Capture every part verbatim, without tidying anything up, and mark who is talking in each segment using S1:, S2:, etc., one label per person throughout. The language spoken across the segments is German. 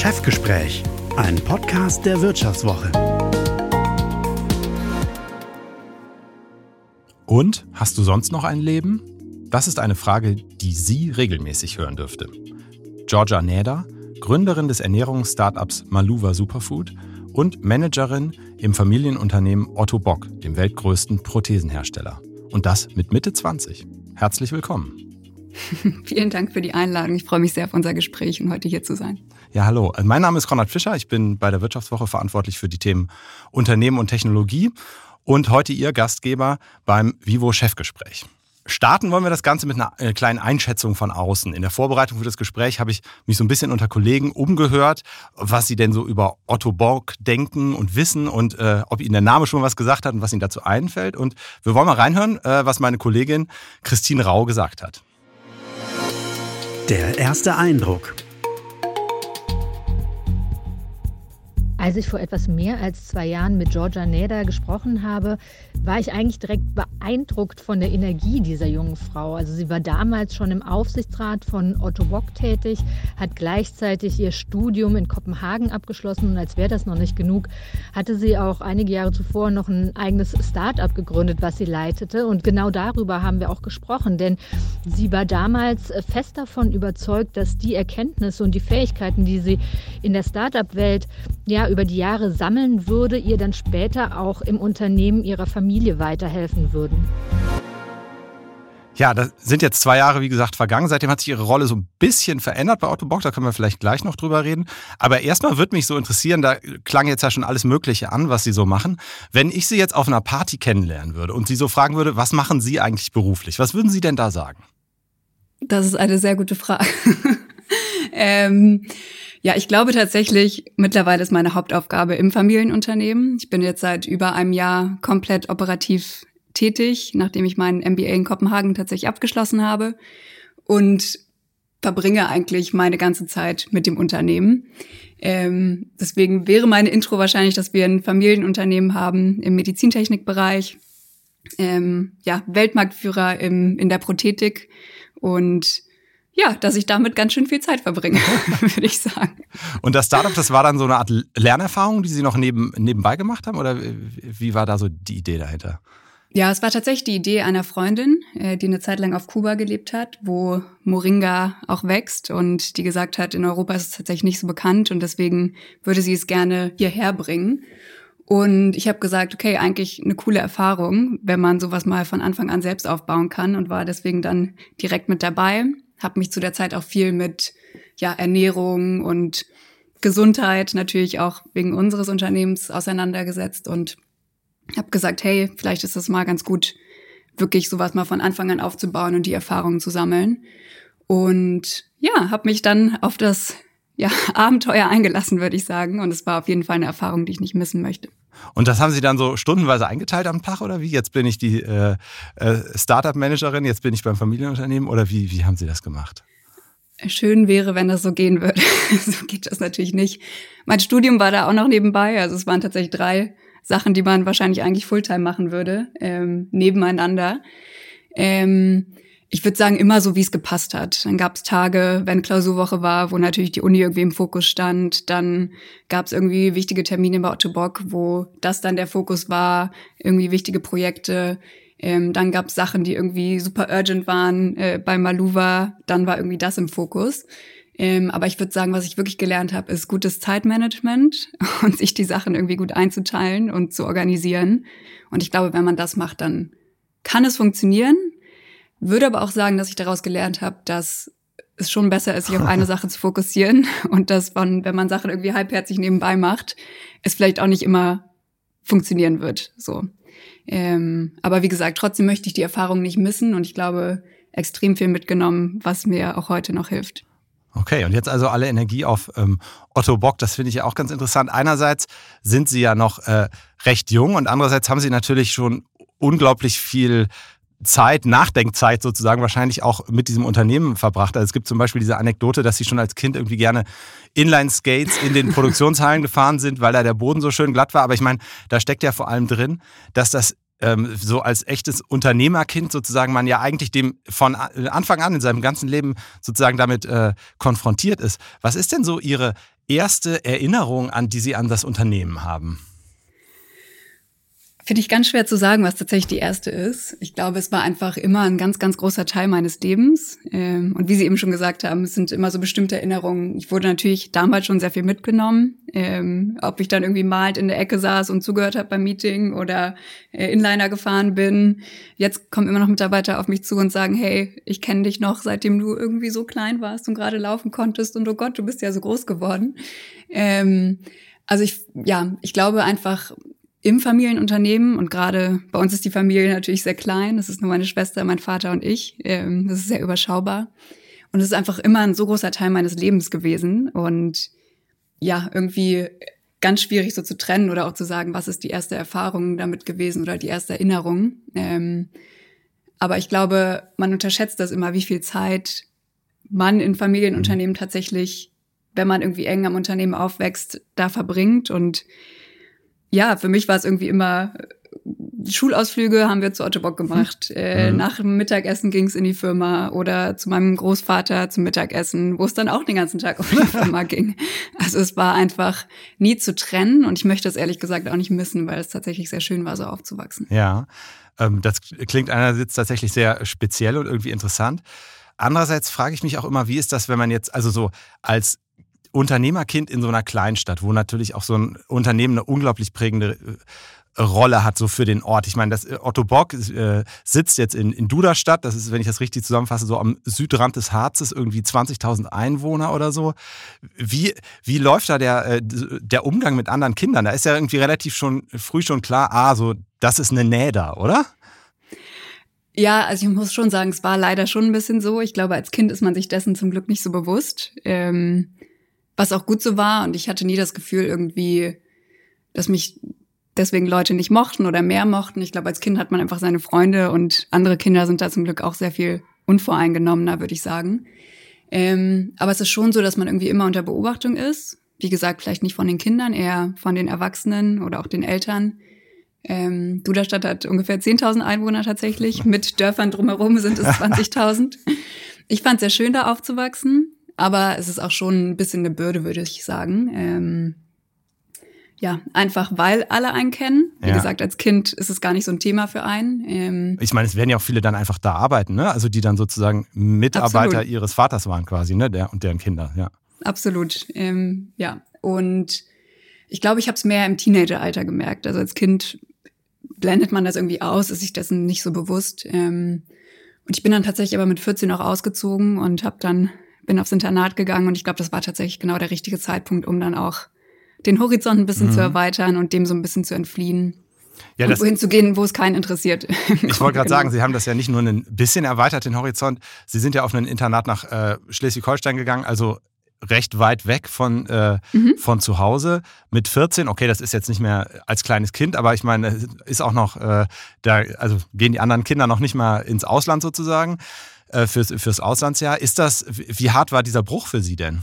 S1: Chefgespräch, ein Podcast der Wirtschaftswoche.
S2: Und hast du sonst noch ein Leben? Das ist eine Frage, die Sie regelmäßig hören dürfte. Georgia Näder, Gründerin des Ernährungs-Startups Maluva Superfood und Managerin im Familienunternehmen Otto Bock, dem weltgrößten Prothesenhersteller. Und das mit Mitte zwanzig. Herzlich willkommen.
S3: Vielen Dank für die Einladung. Ich freue mich sehr auf unser Gespräch und heute hier zu sein.
S2: Ja, hallo. Mein Name ist Konrad Fischer. Ich bin bei der Wirtschaftswoche verantwortlich für die Themen Unternehmen und Technologie und heute Ihr Gastgeber beim Vivo Chefgespräch. Starten wollen wir das Ganze mit einer kleinen Einschätzung von außen. In der Vorbereitung für das Gespräch habe ich mich so ein bisschen unter Kollegen umgehört, was sie denn so über Otto Bock denken und wissen und äh, ob ihnen der Name schon was gesagt hat und was ihnen dazu einfällt. Und wir wollen mal reinhören, äh, was meine Kollegin Christine Rau gesagt hat.
S1: Der erste Eindruck.
S4: Als ich vor etwas mehr als zwei Jahren mit Georgia Näder gesprochen habe, war ich eigentlich direkt beeindruckt von der Energie dieser jungen Frau. Also sie war damals schon im Aufsichtsrat von Otto Bock tätig, hat gleichzeitig ihr Studium in Kopenhagen abgeschlossen und als wäre das noch nicht genug, hatte sie auch einige Jahre zuvor noch ein eigenes Start-up gegründet, was sie leitete. Und genau darüber haben wir auch gesprochen, denn sie war damals fest davon überzeugt, dass die Erkenntnisse und die Fähigkeiten, die sie in der Start-up-Welt ja über die Jahre sammeln würde, ihr dann später auch im Unternehmen ihrer Familie weiterhelfen würden.
S2: Ja, das sind jetzt zwei Jahre, wie gesagt, vergangen. Seitdem hat sich Ihre Rolle so ein bisschen verändert bei Otto Bock. Da können wir vielleicht gleich noch drüber reden. Aber erstmal würde mich so interessieren, da klang jetzt ja schon alles Mögliche an, was Sie so machen. Wenn ich Sie jetzt auf einer Party kennenlernen würde und Sie so fragen würde, was machen Sie eigentlich beruflich? Was würden Sie denn da sagen?
S3: Das ist eine sehr gute Frage. ähm... Ja, ich glaube tatsächlich, mittlerweile ist meine Hauptaufgabe im Familienunternehmen. Ich bin jetzt seit über einem Jahr komplett operativ tätig, nachdem ich meinen M B A in Kopenhagen tatsächlich abgeschlossen habe und verbringe eigentlich meine ganze Zeit mit dem Unternehmen. Ähm, deswegen wäre meine Intro wahrscheinlich, dass wir ein Familienunternehmen haben im Medizintechnikbereich, ähm, ja, Weltmarktführer im, in der Prothetik und ja, dass ich damit ganz schön viel Zeit verbringe, würde ich sagen.
S2: Und das Startup, das war dann so eine Art Lernerfahrung, die Sie noch neben, nebenbei gemacht haben? Oder wie war da so die Idee dahinter?
S3: Ja, es war tatsächlich die Idee einer Freundin, die eine Zeit lang auf Kuba gelebt hat, wo Moringa auch wächst und die gesagt hat, in Europa ist es tatsächlich nicht so bekannt und deswegen würde sie es gerne hierher bringen. Und ich habe gesagt, okay, eigentlich eine coole Erfahrung, wenn man sowas mal von Anfang an selbst aufbauen kann und war deswegen dann direkt mit dabei. Habe mich zu der Zeit auch viel mit ja Ernährung und Gesundheit natürlich auch wegen unseres Unternehmens auseinandergesetzt und habe gesagt, hey, vielleicht ist es mal ganz gut, wirklich sowas mal von Anfang an aufzubauen und die Erfahrungen zu sammeln. Und ja, habe mich dann auf das ja Abenteuer eingelassen, würde ich sagen. Und es war auf jeden Fall eine Erfahrung, die ich nicht missen möchte.
S2: Und das haben Sie dann so stundenweise eingeteilt am Tag oder wie? Jetzt bin ich die äh, äh, Startup-Managerin, jetzt bin ich beim Familienunternehmen oder wie, wie haben Sie das gemacht?
S3: Schön wäre, wenn das so gehen würde. So geht das natürlich nicht. Mein Studium war da auch noch nebenbei. Also es waren tatsächlich drei Sachen, die man wahrscheinlich eigentlich Fulltime machen würde, ähm, nebeneinander. Ähm, Ich würde sagen, immer so, wie es gepasst hat. Dann gab es Tage, wenn Klausurwoche war, wo natürlich die Uni irgendwie im Fokus stand. Dann gab es irgendwie wichtige Termine bei Otto Bock, wo das dann der Fokus war, irgendwie wichtige Projekte. Ähm, dann gab es Sachen, die irgendwie super urgent waren äh, bei Maluva. Dann war irgendwie das im Fokus. Ähm, aber ich würde sagen, was ich wirklich gelernt habe, ist gutes Zeitmanagement und sich die Sachen irgendwie gut einzuteilen und zu organisieren. Und ich glaube, wenn man das macht, dann kann es funktionieren. Würde aber auch sagen, dass ich daraus gelernt habe, dass es schon besser ist, sich auf eine Sache zu fokussieren und dass man, wenn man Sachen irgendwie halbherzig nebenbei macht, es vielleicht auch nicht immer funktionieren wird. So, ähm, aber wie gesagt, trotzdem möchte ich die Erfahrung nicht missen und ich glaube, extrem viel mitgenommen, was mir auch heute noch hilft.
S2: Okay, und jetzt also alle Energie auf ähm, Otto Bock, das finde ich ja auch ganz interessant. Einerseits sind Sie ja noch äh, recht jung und andererseits haben Sie natürlich schon unglaublich viel Zeit, Nachdenkzeit sozusagen wahrscheinlich auch mit diesem Unternehmen verbracht. Also es gibt zum Beispiel diese Anekdote, dass Sie schon als Kind irgendwie gerne Inline-Skates in den Produktionshallen gefahren sind, weil da der Boden so schön glatt war. Aber ich meine, da steckt ja vor allem drin, dass das ähm, so als echtes Unternehmerkind sozusagen man ja eigentlich dem von Anfang an in seinem ganzen Leben sozusagen damit äh, konfrontiert ist. Was ist denn so Ihre erste Erinnerung, an die Sie an das Unternehmen haben?
S3: Finde ich ganz schwer zu sagen, was tatsächlich die erste ist. Ich glaube, es war einfach immer ein ganz, ganz großer Teil meines Lebens. Und wie Sie eben schon gesagt haben, es sind immer so bestimmte Erinnerungen. Ich wurde natürlich damals schon sehr viel mitgenommen. Ob ich dann irgendwie malend in der Ecke saß und zugehört habe beim Meeting oder Inliner gefahren bin. Jetzt kommen immer noch Mitarbeiter auf mich zu und sagen, hey, ich kenne dich noch, seitdem du irgendwie so klein warst und gerade laufen konntest. Und oh Gott, du bist ja so groß geworden. Also ich, ja, ich glaube einfach, im Familienunternehmen, und gerade bei uns ist die Familie natürlich sehr klein, das ist nur meine Schwester, mein Vater und ich, ähm, das ist sehr überschaubar. Und es ist einfach immer ein so großer Teil meines Lebens gewesen und ja, irgendwie ganz schwierig so zu trennen oder auch zu sagen, was ist die erste Erfahrung damit gewesen oder die erste Erinnerung. Ähm, aber ich glaube, man unterschätzt das immer, wie viel Zeit man in Familienunternehmen tatsächlich, wenn man irgendwie eng am Unternehmen aufwächst, da verbringt. Und ja, für mich war es irgendwie immer, Schulausflüge haben wir zu Otto Bock gemacht. Mhm. Äh, nach dem Mittagessen ging's in die Firma oder zu meinem Großvater zum Mittagessen, wo es dann auch den ganzen Tag um die Firma ging. Also es war einfach nie zu trennen und ich möchte es ehrlich gesagt auch nicht missen, weil es tatsächlich sehr schön war, so aufzuwachsen.
S2: Ja, ähm, das klingt einerseits tatsächlich sehr speziell und irgendwie interessant. Andererseits frage ich mich auch immer, wie ist das, wenn man jetzt also so als Unternehmerkind in so einer Kleinstadt, wo natürlich auch so ein Unternehmen eine unglaublich prägende Rolle hat, so für den Ort. Ich meine, das Otto Bock äh, sitzt jetzt in, in Duderstadt, das ist, wenn ich das richtig zusammenfasse, so am Südrand des Harzes, irgendwie zwanzigtausend Einwohner oder so. Wie, wie läuft da der, äh, der Umgang mit anderen Kindern? Da ist ja irgendwie relativ schon früh schon klar, ah, so, das ist eine Nähe da, oder?
S3: Ja, also ich muss schon sagen, es war leider schon ein bisschen so. Ich glaube, als Kind ist man sich dessen zum Glück nicht so bewusst. Ähm, Was auch gut so war und ich hatte nie das Gefühl irgendwie, dass mich deswegen Leute nicht mochten oder mehr mochten. Ich glaube, als Kind hat man einfach seine Freunde und andere Kinder sind da zum Glück auch sehr viel unvoreingenommener, würde ich sagen. Ähm, aber es ist schon so, dass man irgendwie immer unter Beobachtung ist. Wie gesagt, vielleicht nicht von den Kindern, eher von den Erwachsenen oder auch den Eltern. Ähm, Duderstadt hat ungefähr zehntausend Einwohner tatsächlich. Mit Dörfern drumherum sind es zwanzigtausend. Ich fand es sehr schön, da aufzuwachsen. Aber es ist auch schon ein bisschen eine Bürde, würde ich sagen. Ähm, ja, einfach weil alle einen kennen. Wie ja. gesagt, als Kind ist es gar nicht so ein Thema für einen. Ähm,
S2: ich meine, es werden ja auch viele dann einfach da arbeiten, ne? Also die dann sozusagen Mitarbeiter absolut. Ihres Vaters waren quasi, ne? Der und deren Kinder, ja.
S3: Absolut, ähm, ja. Und ich glaube, ich habe es mehr im Teenageralter gemerkt. Also als Kind blendet man das irgendwie aus, ist sich dessen nicht so bewusst. Ähm, und ich bin dann tatsächlich aber mit vierzehn auch ausgezogen und habe dann bin aufs Internat gegangen und ich glaube, das war tatsächlich genau der richtige Zeitpunkt, um dann auch den Horizont ein bisschen mhm. zu erweitern und dem so ein bisschen zu entfliehen. Ja, und wohin zu gehen, wo es keinen interessiert.
S2: Ich wollte gerade sagen, Sie haben das ja nicht nur ein bisschen erweitert, den Horizont. Sie sind ja auf ein Internat nach äh, Schleswig-Holstein gegangen, also recht weit weg von, äh, mhm. von zu Hause. Mit vierzehn, okay, das ist jetzt nicht mehr als kleines Kind, aber ich meine, ist auch noch, äh, da also gehen die anderen Kinder noch nicht mal ins Ausland sozusagen. Fürs, fürs Auslandsjahr. Ist das, wie hart war dieser Bruch für Sie denn?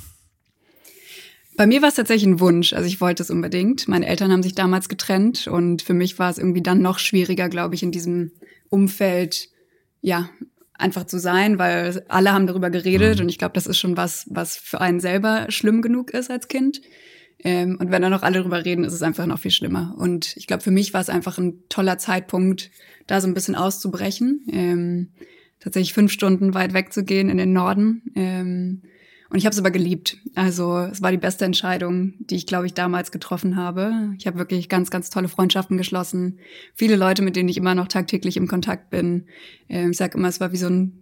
S3: Bei mir war es tatsächlich ein Wunsch. Also ich wollte es unbedingt. Meine Eltern haben sich damals getrennt und für mich war es irgendwie dann noch schwieriger, glaube ich, in diesem Umfeld, ja, einfach zu sein, weil alle haben darüber geredet mhm. und ich glaube, das ist schon was, was für einen selber schlimm genug ist als Kind. Ähm, und wenn dann noch alle darüber reden, ist es einfach noch viel schlimmer. Und ich glaube, für mich war es einfach ein toller Zeitpunkt, da so ein bisschen auszubrechen. Ähm, tatsächlich fünf Stunden weit wegzugehen in den Norden. Ähm, und ich habe es aber geliebt. Also es war die beste Entscheidung, die ich, glaube ich, damals getroffen habe. Ich habe wirklich ganz, ganz tolle Freundschaften geschlossen. Viele Leute, mit denen ich immer noch tagtäglich im Kontakt bin. Ähm, ich sage immer, es war wie so ein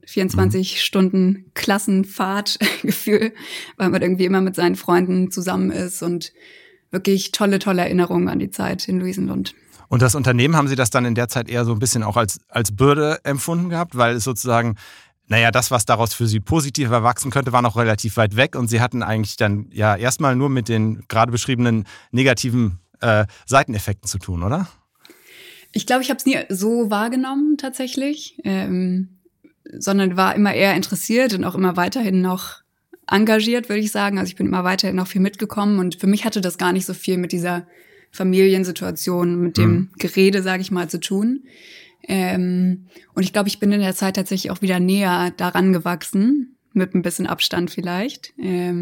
S3: vierundzwanzig-Stunden-Klassenfahrt-Gefühl, weil man irgendwie immer mit seinen Freunden zusammen ist und wirklich tolle, tolle Erinnerungen an die Zeit in Luisenlund.
S2: Und das Unternehmen, haben Sie das dann in der Zeit eher so ein bisschen auch als, als Bürde empfunden gehabt? Weil es sozusagen, naja, das, was daraus für Sie positiv erwachsen könnte, war noch relativ weit weg. Und Sie hatten eigentlich dann ja erstmal nur mit den gerade beschriebenen negativen äh, Seiteneffekten zu tun, oder?
S3: Ich glaube, ich habe es nie so wahrgenommen tatsächlich, ähm, sondern war immer eher interessiert und auch immer weiterhin noch engagiert, würde ich sagen. Also ich bin immer weiterhin noch viel mitgekommen. Und für mich hatte das gar nicht so viel mit dieser Familiensituation, mit dem mhm. Gerede, sage ich mal, zu tun. Ähm, und ich glaube, ich bin in der Zeit tatsächlich auch wieder näher daran gewachsen, mit ein bisschen Abstand vielleicht. Ähm,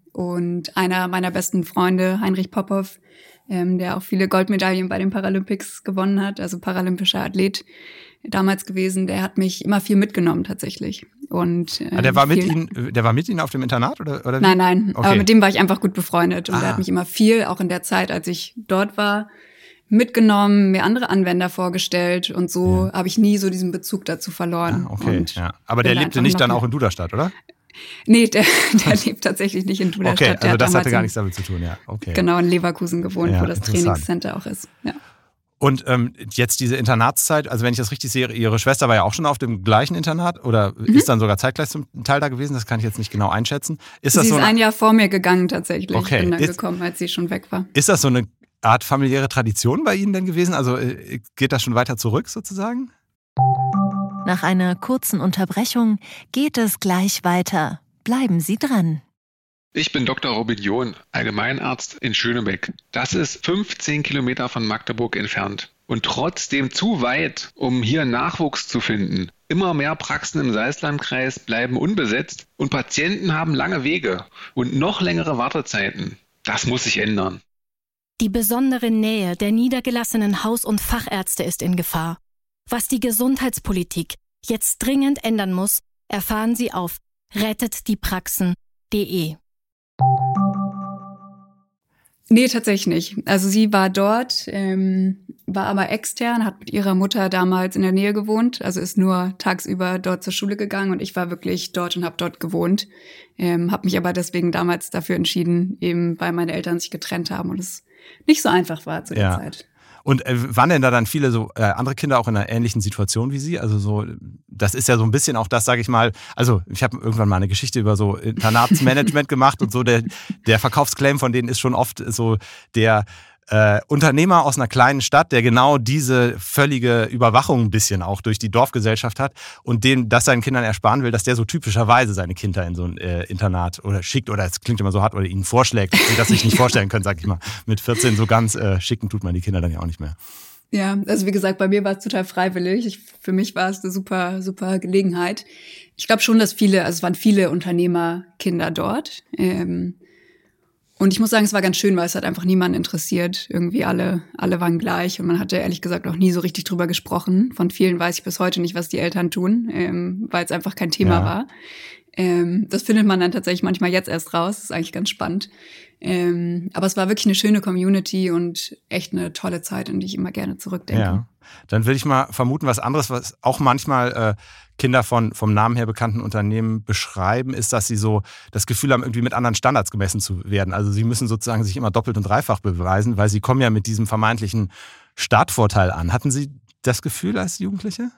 S3: Und einer meiner besten Freunde, Heinrich Popov, ähm, der auch viele Goldmedaillen bei den Paralympics gewonnen hat, also paralympischer Athlet damals gewesen, der hat mich immer viel mitgenommen tatsächlich. Und, ähm,
S2: ah, der war mit Ihnen, der war mit Ihnen auf dem Internat oder, oder wie?
S3: Nein, nein,
S2: okay.
S3: aber mit dem war ich einfach gut befreundet und
S2: ah.
S3: der hat mich immer viel, auch in der Zeit, als ich dort war, mitgenommen, mir andere Anwender vorgestellt und so ja. habe ich nie so diesen Bezug dazu verloren.
S2: Ah, okay, ja. Aber der lebte nicht dann auch in Duderstadt, oder?
S3: Nee, der, der lebt tatsächlich nicht in Duderstadt.
S2: Okay, also das hatte gar
S3: in,
S2: nichts damit zu tun, ja. Okay.
S3: Genau, in Leverkusen gewohnt,
S2: ja,
S3: wo das Trainingscenter auch ist. Ja.
S2: Und ähm, jetzt diese Internatszeit, also wenn ich das richtig sehe, Ihre Schwester war ja auch schon auf dem gleichen Internat oder mhm. ist dann sogar zeitgleich zum Teil da gewesen? Das kann ich jetzt nicht genau einschätzen. Ist das
S3: sie
S2: so
S3: ist
S2: eine...
S3: ein Jahr vor mir gegangen tatsächlich.
S2: Okay.
S3: Ich bin dann
S2: ist,
S3: gekommen, als sie schon weg war.
S2: Ist das so eine Art familiäre Tradition bei Ihnen denn gewesen? Also geht das schon weiter zurück sozusagen?
S5: Nach einer kurzen Unterbrechung geht es gleich weiter. Bleiben Sie dran.
S6: Ich bin Doktor Robin John, Allgemeinarzt in Schönebeck. Das ist fünfzehn Kilometer von Magdeburg entfernt. Und trotzdem zu weit, um hier Nachwuchs zu finden. Immer mehr Praxen im Salzlandkreis bleiben unbesetzt und Patienten haben lange Wege und noch längere Wartezeiten. Das muss sich ändern.
S7: Die besondere Nähe der niedergelassenen Haus- und Fachärzte ist in Gefahr. Was die Gesundheitspolitik jetzt dringend ändern muss, erfahren Sie auf rettet die praxen punkt de.
S3: Nee, tatsächlich nicht. Also sie war dort, ähm, war aber extern, hat mit ihrer Mutter damals in der Nähe gewohnt, also ist nur tagsüber dort zur Schule gegangen und ich war wirklich dort und habe dort gewohnt. Ähm, habe mich aber deswegen damals dafür entschieden, eben weil meine Eltern sich getrennt haben und es nicht so einfach war zu der
S2: ja.
S3: Zeit.
S2: Und äh, waren denn da dann viele so äh, andere Kinder auch in einer ähnlichen Situation wie Sie? Also so, das ist ja so ein bisschen auch das, sage ich mal, also ich habe irgendwann mal eine Geschichte über so Internatsmanagement gemacht und so der, der Verkaufsclaim von denen ist schon oft so der äh, Unternehmer aus einer kleinen Stadt, der genau diese völlige Überwachung ein bisschen auch durch die Dorfgesellschaft hat und dem das seinen Kindern ersparen will, dass der so typischerweise seine Kinder in so ein äh, Internat oder schickt oder es klingt immer so hart oder ihnen vorschlägt, dass sie das sich nicht vorstellen können, sag ich mal. Mit vierzehn so ganz äh, schicken tut man die Kinder dann ja auch nicht mehr.
S3: Ja, also wie gesagt, bei mir war es total freiwillig. Ich, für mich war es eine super, super Gelegenheit. Ich glaube schon, dass viele, also es waren viele Unternehmerkinder dort. Ähm, Und ich muss sagen, es war ganz schön, weil es hat einfach niemanden interessiert. Irgendwie alle, alle waren gleich und man hatte ehrlich gesagt auch nie so richtig drüber gesprochen. Von vielen weiß ich bis heute nicht, was die Eltern tun, ähm, weil es einfach kein Thema ja. war. Ähm, das findet man dann tatsächlich manchmal jetzt erst raus. Das ist eigentlich ganz spannend. Ähm, aber es war wirklich eine schöne Community und echt eine tolle Zeit, an die ich immer gerne zurückdenke.
S2: Ja. Dann will ich mal vermuten, was anderes, was auch manchmal äh, Kinder von vom Namen her bekannten Unternehmen beschreiben, ist, dass sie so das Gefühl haben, irgendwie mit anderen Standards gemessen zu werden. Also sie müssen sozusagen sich immer doppelt und dreifach beweisen, weil sie kommen ja mit diesem vermeintlichen Startvorteil an. Hatten Sie das Gefühl als Jugendliche?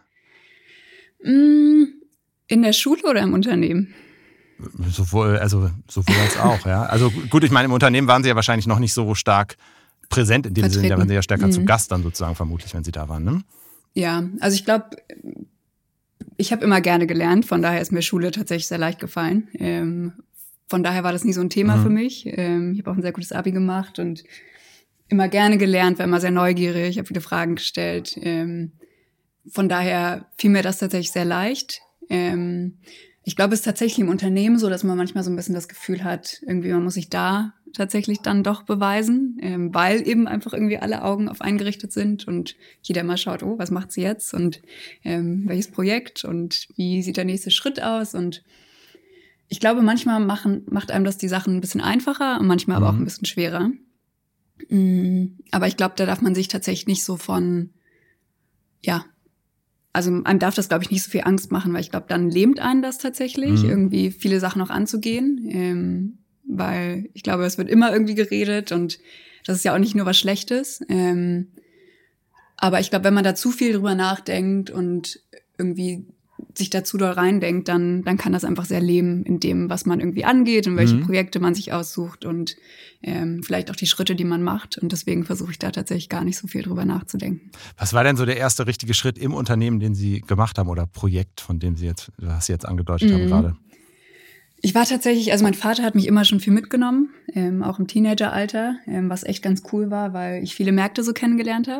S3: In der Schule oder im Unternehmen?
S2: Sowohl, also sowohl als auch, ja. Also gut, ich meine, im Unternehmen waren Sie ja wahrscheinlich noch nicht so stark präsent in dem Sinne, da waren Sie ja stärker mhm. zu Gast dann sozusagen vermutlich, wenn Sie da waren, ne?
S3: Ja, also ich glaube, ich habe immer gerne gelernt, von daher ist mir Schule tatsächlich sehr leicht gefallen. Ähm, von daher war das nie so ein Thema mhm. für mich. Ähm, ich habe auch ein sehr gutes Abi gemacht und immer gerne gelernt, war immer sehr neugierig, habe viele Fragen gestellt. Ähm, von daher fiel mir das tatsächlich sehr leicht. Ähm, ich glaube, es ist tatsächlich im Unternehmen so, dass man manchmal so ein bisschen das Gefühl hat, irgendwie man muss sich da tatsächlich dann doch beweisen, ähm, weil eben einfach irgendwie alle Augen auf einen gerichtet sind und jeder mal schaut, oh, was macht sie jetzt und ähm, welches Projekt und wie sieht der nächste Schritt aus und ich glaube, manchmal machen, macht einem das die Sachen ein bisschen einfacher und manchmal mhm. aber auch ein bisschen schwerer. Mhm. Aber ich glaube, da darf man sich tatsächlich nicht so von, ja, also einem darf das, glaube ich, nicht so viel Angst machen, weil ich glaube, dann lähmt einen das tatsächlich, mhm. irgendwie viele Sachen noch anzugehen, ähm, weil ich glaube, es wird immer irgendwie geredet und das ist ja auch nicht nur was Schlechtes. Ähm, aber ich glaube, wenn man da zu viel drüber nachdenkt und irgendwie sich dazu doll reindenkt, dann, dann kann das einfach sehr lähmen in dem, was man irgendwie angeht und welche mhm. Projekte man sich aussucht und ähm, vielleicht auch die Schritte, die man macht. Und deswegen versuche ich da tatsächlich gar nicht so viel drüber nachzudenken.
S2: Was war denn so der erste richtige Schritt im Unternehmen, den Sie gemacht haben oder Projekt, von dem Sie jetzt, was Sie jetzt angedeutet mhm. haben gerade?
S3: Ich war tatsächlich, also mein Vater hat mich immer schon viel mitgenommen, ähm, auch im Teenageralter, ähm, was echt ganz cool war, weil ich viele Märkte so kennengelernt habe.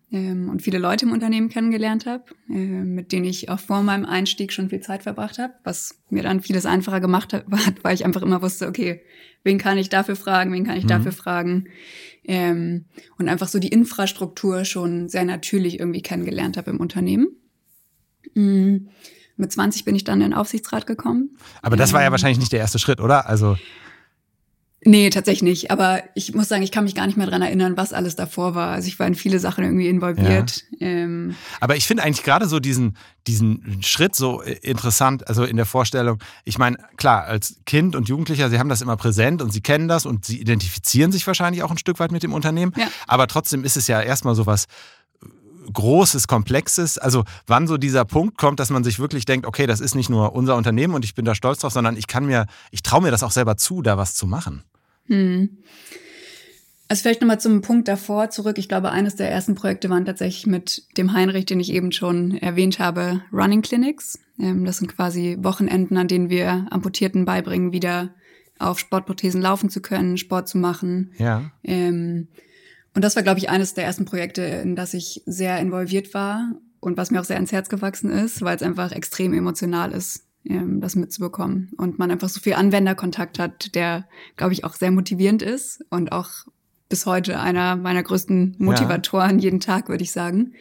S3: ähm, und viele Leute im Unternehmen kennengelernt habe, äh, mit denen ich auch vor meinem Einstieg schon viel Zeit verbracht habe, was mir dann vieles einfacher gemacht hat, weil ich einfach immer wusste, okay, wen kann ich dafür fragen, wen kann ich mhm. dafür fragen, ähm, und einfach so die Infrastruktur schon sehr natürlich irgendwie kennengelernt habe im Unternehmen. Mhm. Mit zwanzig bin ich dann in den Aufsichtsrat gekommen.
S2: Aber das war ja wahrscheinlich nicht der erste Schritt, oder? Also
S3: Nee, tatsächlich nicht. Aber ich muss sagen, ich kann mich gar nicht mehr dran erinnern, was alles davor war. Also ich war in viele Sachen irgendwie involviert. Ja. Ähm
S2: Aber ich finde eigentlich gerade so diesen, diesen Schritt so interessant, also in der Vorstellung. Ich meine, klar, als Kind und Jugendlicher, sie haben das immer präsent und sie kennen das und sie identifizieren sich wahrscheinlich auch ein Stück weit mit dem Unternehmen. Ja. Aber trotzdem ist es ja erstmal so was Großes, Komplexes, also wann so dieser Punkt kommt, dass man sich wirklich denkt, okay, das ist nicht nur unser Unternehmen und ich bin da stolz drauf, sondern ich kann mir, ich traue mir das auch selber zu, da was zu machen.
S3: Hm. Also vielleicht nochmal zum Punkt davor zurück. Ich glaube, eines der ersten Projekte waren tatsächlich mit dem Heinrich, den ich eben schon erwähnt habe, Running Clinics. Das sind quasi Wochenenden, an denen wir Amputierten beibringen, wieder auf Sportprothesen laufen zu können, Sport zu machen.
S2: Ja.
S3: Ähm, Und das war, glaube ich, eines der ersten Projekte, in das ich sehr involviert war und was mir auch sehr ans Herz gewachsen ist, weil es einfach extrem emotional ist, das mitzubekommen. Und man einfach so viel Anwenderkontakt hat, der, glaube ich, auch sehr motivierend ist und auch bis heute einer meiner größten Motivatoren ja. jeden Tag, würde ich sagen.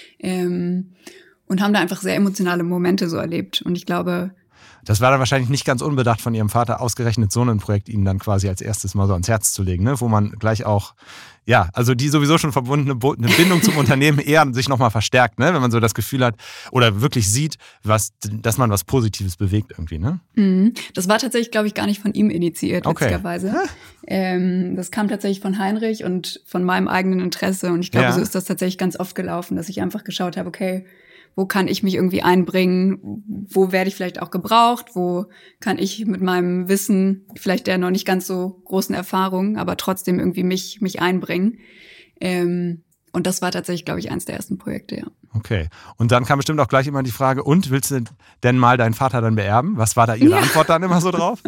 S3: Und haben da einfach sehr emotionale Momente so erlebt. Und ich glaube,
S2: das war dann wahrscheinlich nicht ganz unbedacht von Ihrem Vater, ausgerechnet so ein Projekt Ihnen dann quasi als erstes mal so ans Herz zu legen, ne? Wo man gleich auch, ja, also die sowieso schon verbundene eine Bindung zum Unternehmen eher sich nochmal verstärkt, ne? Wenn man so das Gefühl hat oder wirklich sieht, was, dass man was Positives bewegt irgendwie, ne?
S3: Mhm. Das war tatsächlich, glaube ich, gar nicht von ihm initiiert,
S2: okay.
S3: witzigerweise. ähm, das kam tatsächlich von Heinrich und von meinem eigenen Interesse. Und ich glaube, ja. so ist das tatsächlich ganz oft gelaufen, dass ich einfach geschaut habe, okay, wo kann ich mich irgendwie einbringen? Wo werde ich vielleicht auch gebraucht? Wo kann ich mit meinem Wissen, vielleicht der noch nicht ganz so großen Erfahrung, aber trotzdem irgendwie mich mich einbringen? Ähm, und das war tatsächlich, glaube ich, eins der ersten Projekte, ja.
S2: Okay. Und dann kam bestimmt auch gleich immer die Frage, und willst du denn mal deinen Vater dann beerben? Was war da Ihre ja. Antwort dann immer so drauf?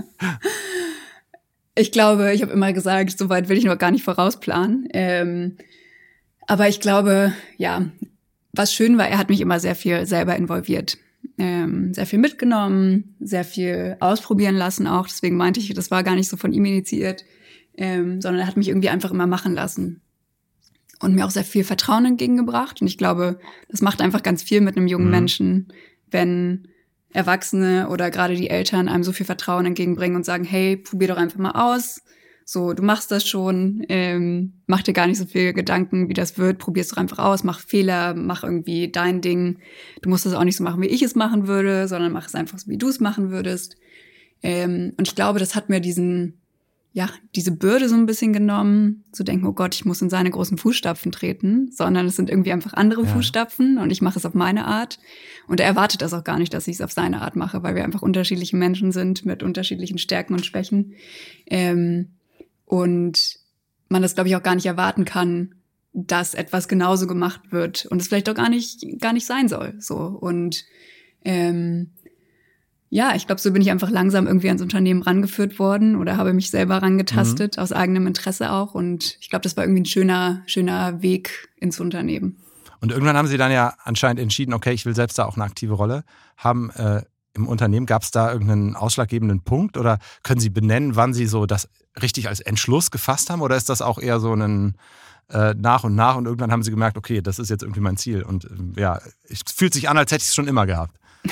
S3: Ich glaube, ich habe immer gesagt, so weit will ich noch gar nicht vorausplanen. Ähm, aber ich glaube, ja, was schön war, er hat mich immer sehr viel selber involviert. Ähm, sehr viel mitgenommen, sehr viel ausprobieren lassen auch. Deswegen meinte ich, das war gar nicht so von ihm initiiert, ähm, sondern er hat mich irgendwie einfach immer machen lassen. Und mir auch sehr viel Vertrauen entgegengebracht. Und ich glaube, das macht einfach ganz viel mit einem jungen mhm. Menschen, wenn Erwachsene oder gerade die Eltern einem so viel Vertrauen entgegenbringen und sagen, hey, probier doch einfach mal aus. So, du machst das schon, ähm, mach dir gar nicht so viel Gedanken, wie das wird, probier's doch einfach aus, mach Fehler, mach irgendwie dein Ding. Du musst es auch nicht so machen, wie ich es machen würde, sondern mach es einfach so, wie du es machen würdest. Ähm, und ich glaube, das hat mir diesen, ja, diese Bürde so ein bisschen genommen, zu denken, oh Gott, ich muss in seine großen Fußstapfen treten, sondern es sind irgendwie einfach andere ja. Fußstapfen und ich mache es auf meine Art. Und er erwartet das auch gar nicht, dass ich es auf seine Art mache, weil wir einfach unterschiedliche Menschen sind mit unterschiedlichen Stärken und Schwächen. Ähm, Und man das, glaube ich, auch gar nicht erwarten kann, dass etwas genauso gemacht wird und es vielleicht auch gar nicht gar nicht sein soll. So und ähm, ja, ich glaube, so bin ich einfach langsam irgendwie ans Unternehmen rangeführt worden oder habe mich selber rangetastet, mhm. aus eigenem Interesse auch. Und ich glaube, das war irgendwie ein schöner schöner Weg ins Unternehmen.
S2: Und irgendwann haben Sie dann ja anscheinend entschieden, okay, ich will selbst da auch eine aktive Rolle haben. Äh Im Unternehmen, gab es da irgendeinen ausschlaggebenden Punkt oder können Sie benennen, wann Sie so das richtig als Entschluss gefasst haben oder ist das auch eher so ein äh, nach und nach und irgendwann haben Sie gemerkt, okay, das ist jetzt irgendwie mein Ziel und äh, ja, es fühlt sich an, als hätte ich es schon immer gehabt.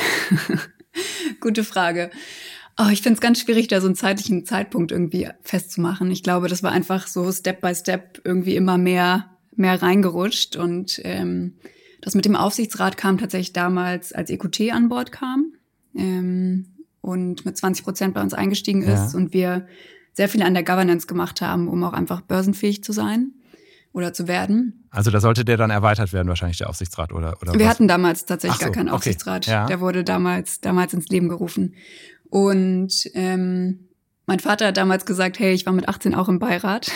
S3: Gute Frage. Oh, ich finde es ganz schwierig, da so einen zeitlichen Zeitpunkt irgendwie festzumachen. Ich glaube, das war einfach so Step by Step irgendwie immer mehr, mehr reingerutscht und ähm, das mit dem Aufsichtsrat kam tatsächlich damals, als E Q T an Bord kam. Ähm, und mit zwanzig Prozent bei uns eingestiegen ist ja. und wir sehr viel an der Governance gemacht haben, um auch einfach börsenfähig zu sein oder zu werden.
S2: Also da sollte der dann erweitert werden, wahrscheinlich der Aufsichtsrat oder oder
S3: Wir
S2: was?
S3: hatten damals tatsächlich
S2: so,
S3: gar keinen
S2: okay.
S3: Aufsichtsrat.
S2: Ja.
S3: Der wurde damals damals ins Leben gerufen. Und ähm, mein Vater hat damals gesagt, hey, ich war mit achtzehn auch im Beirat.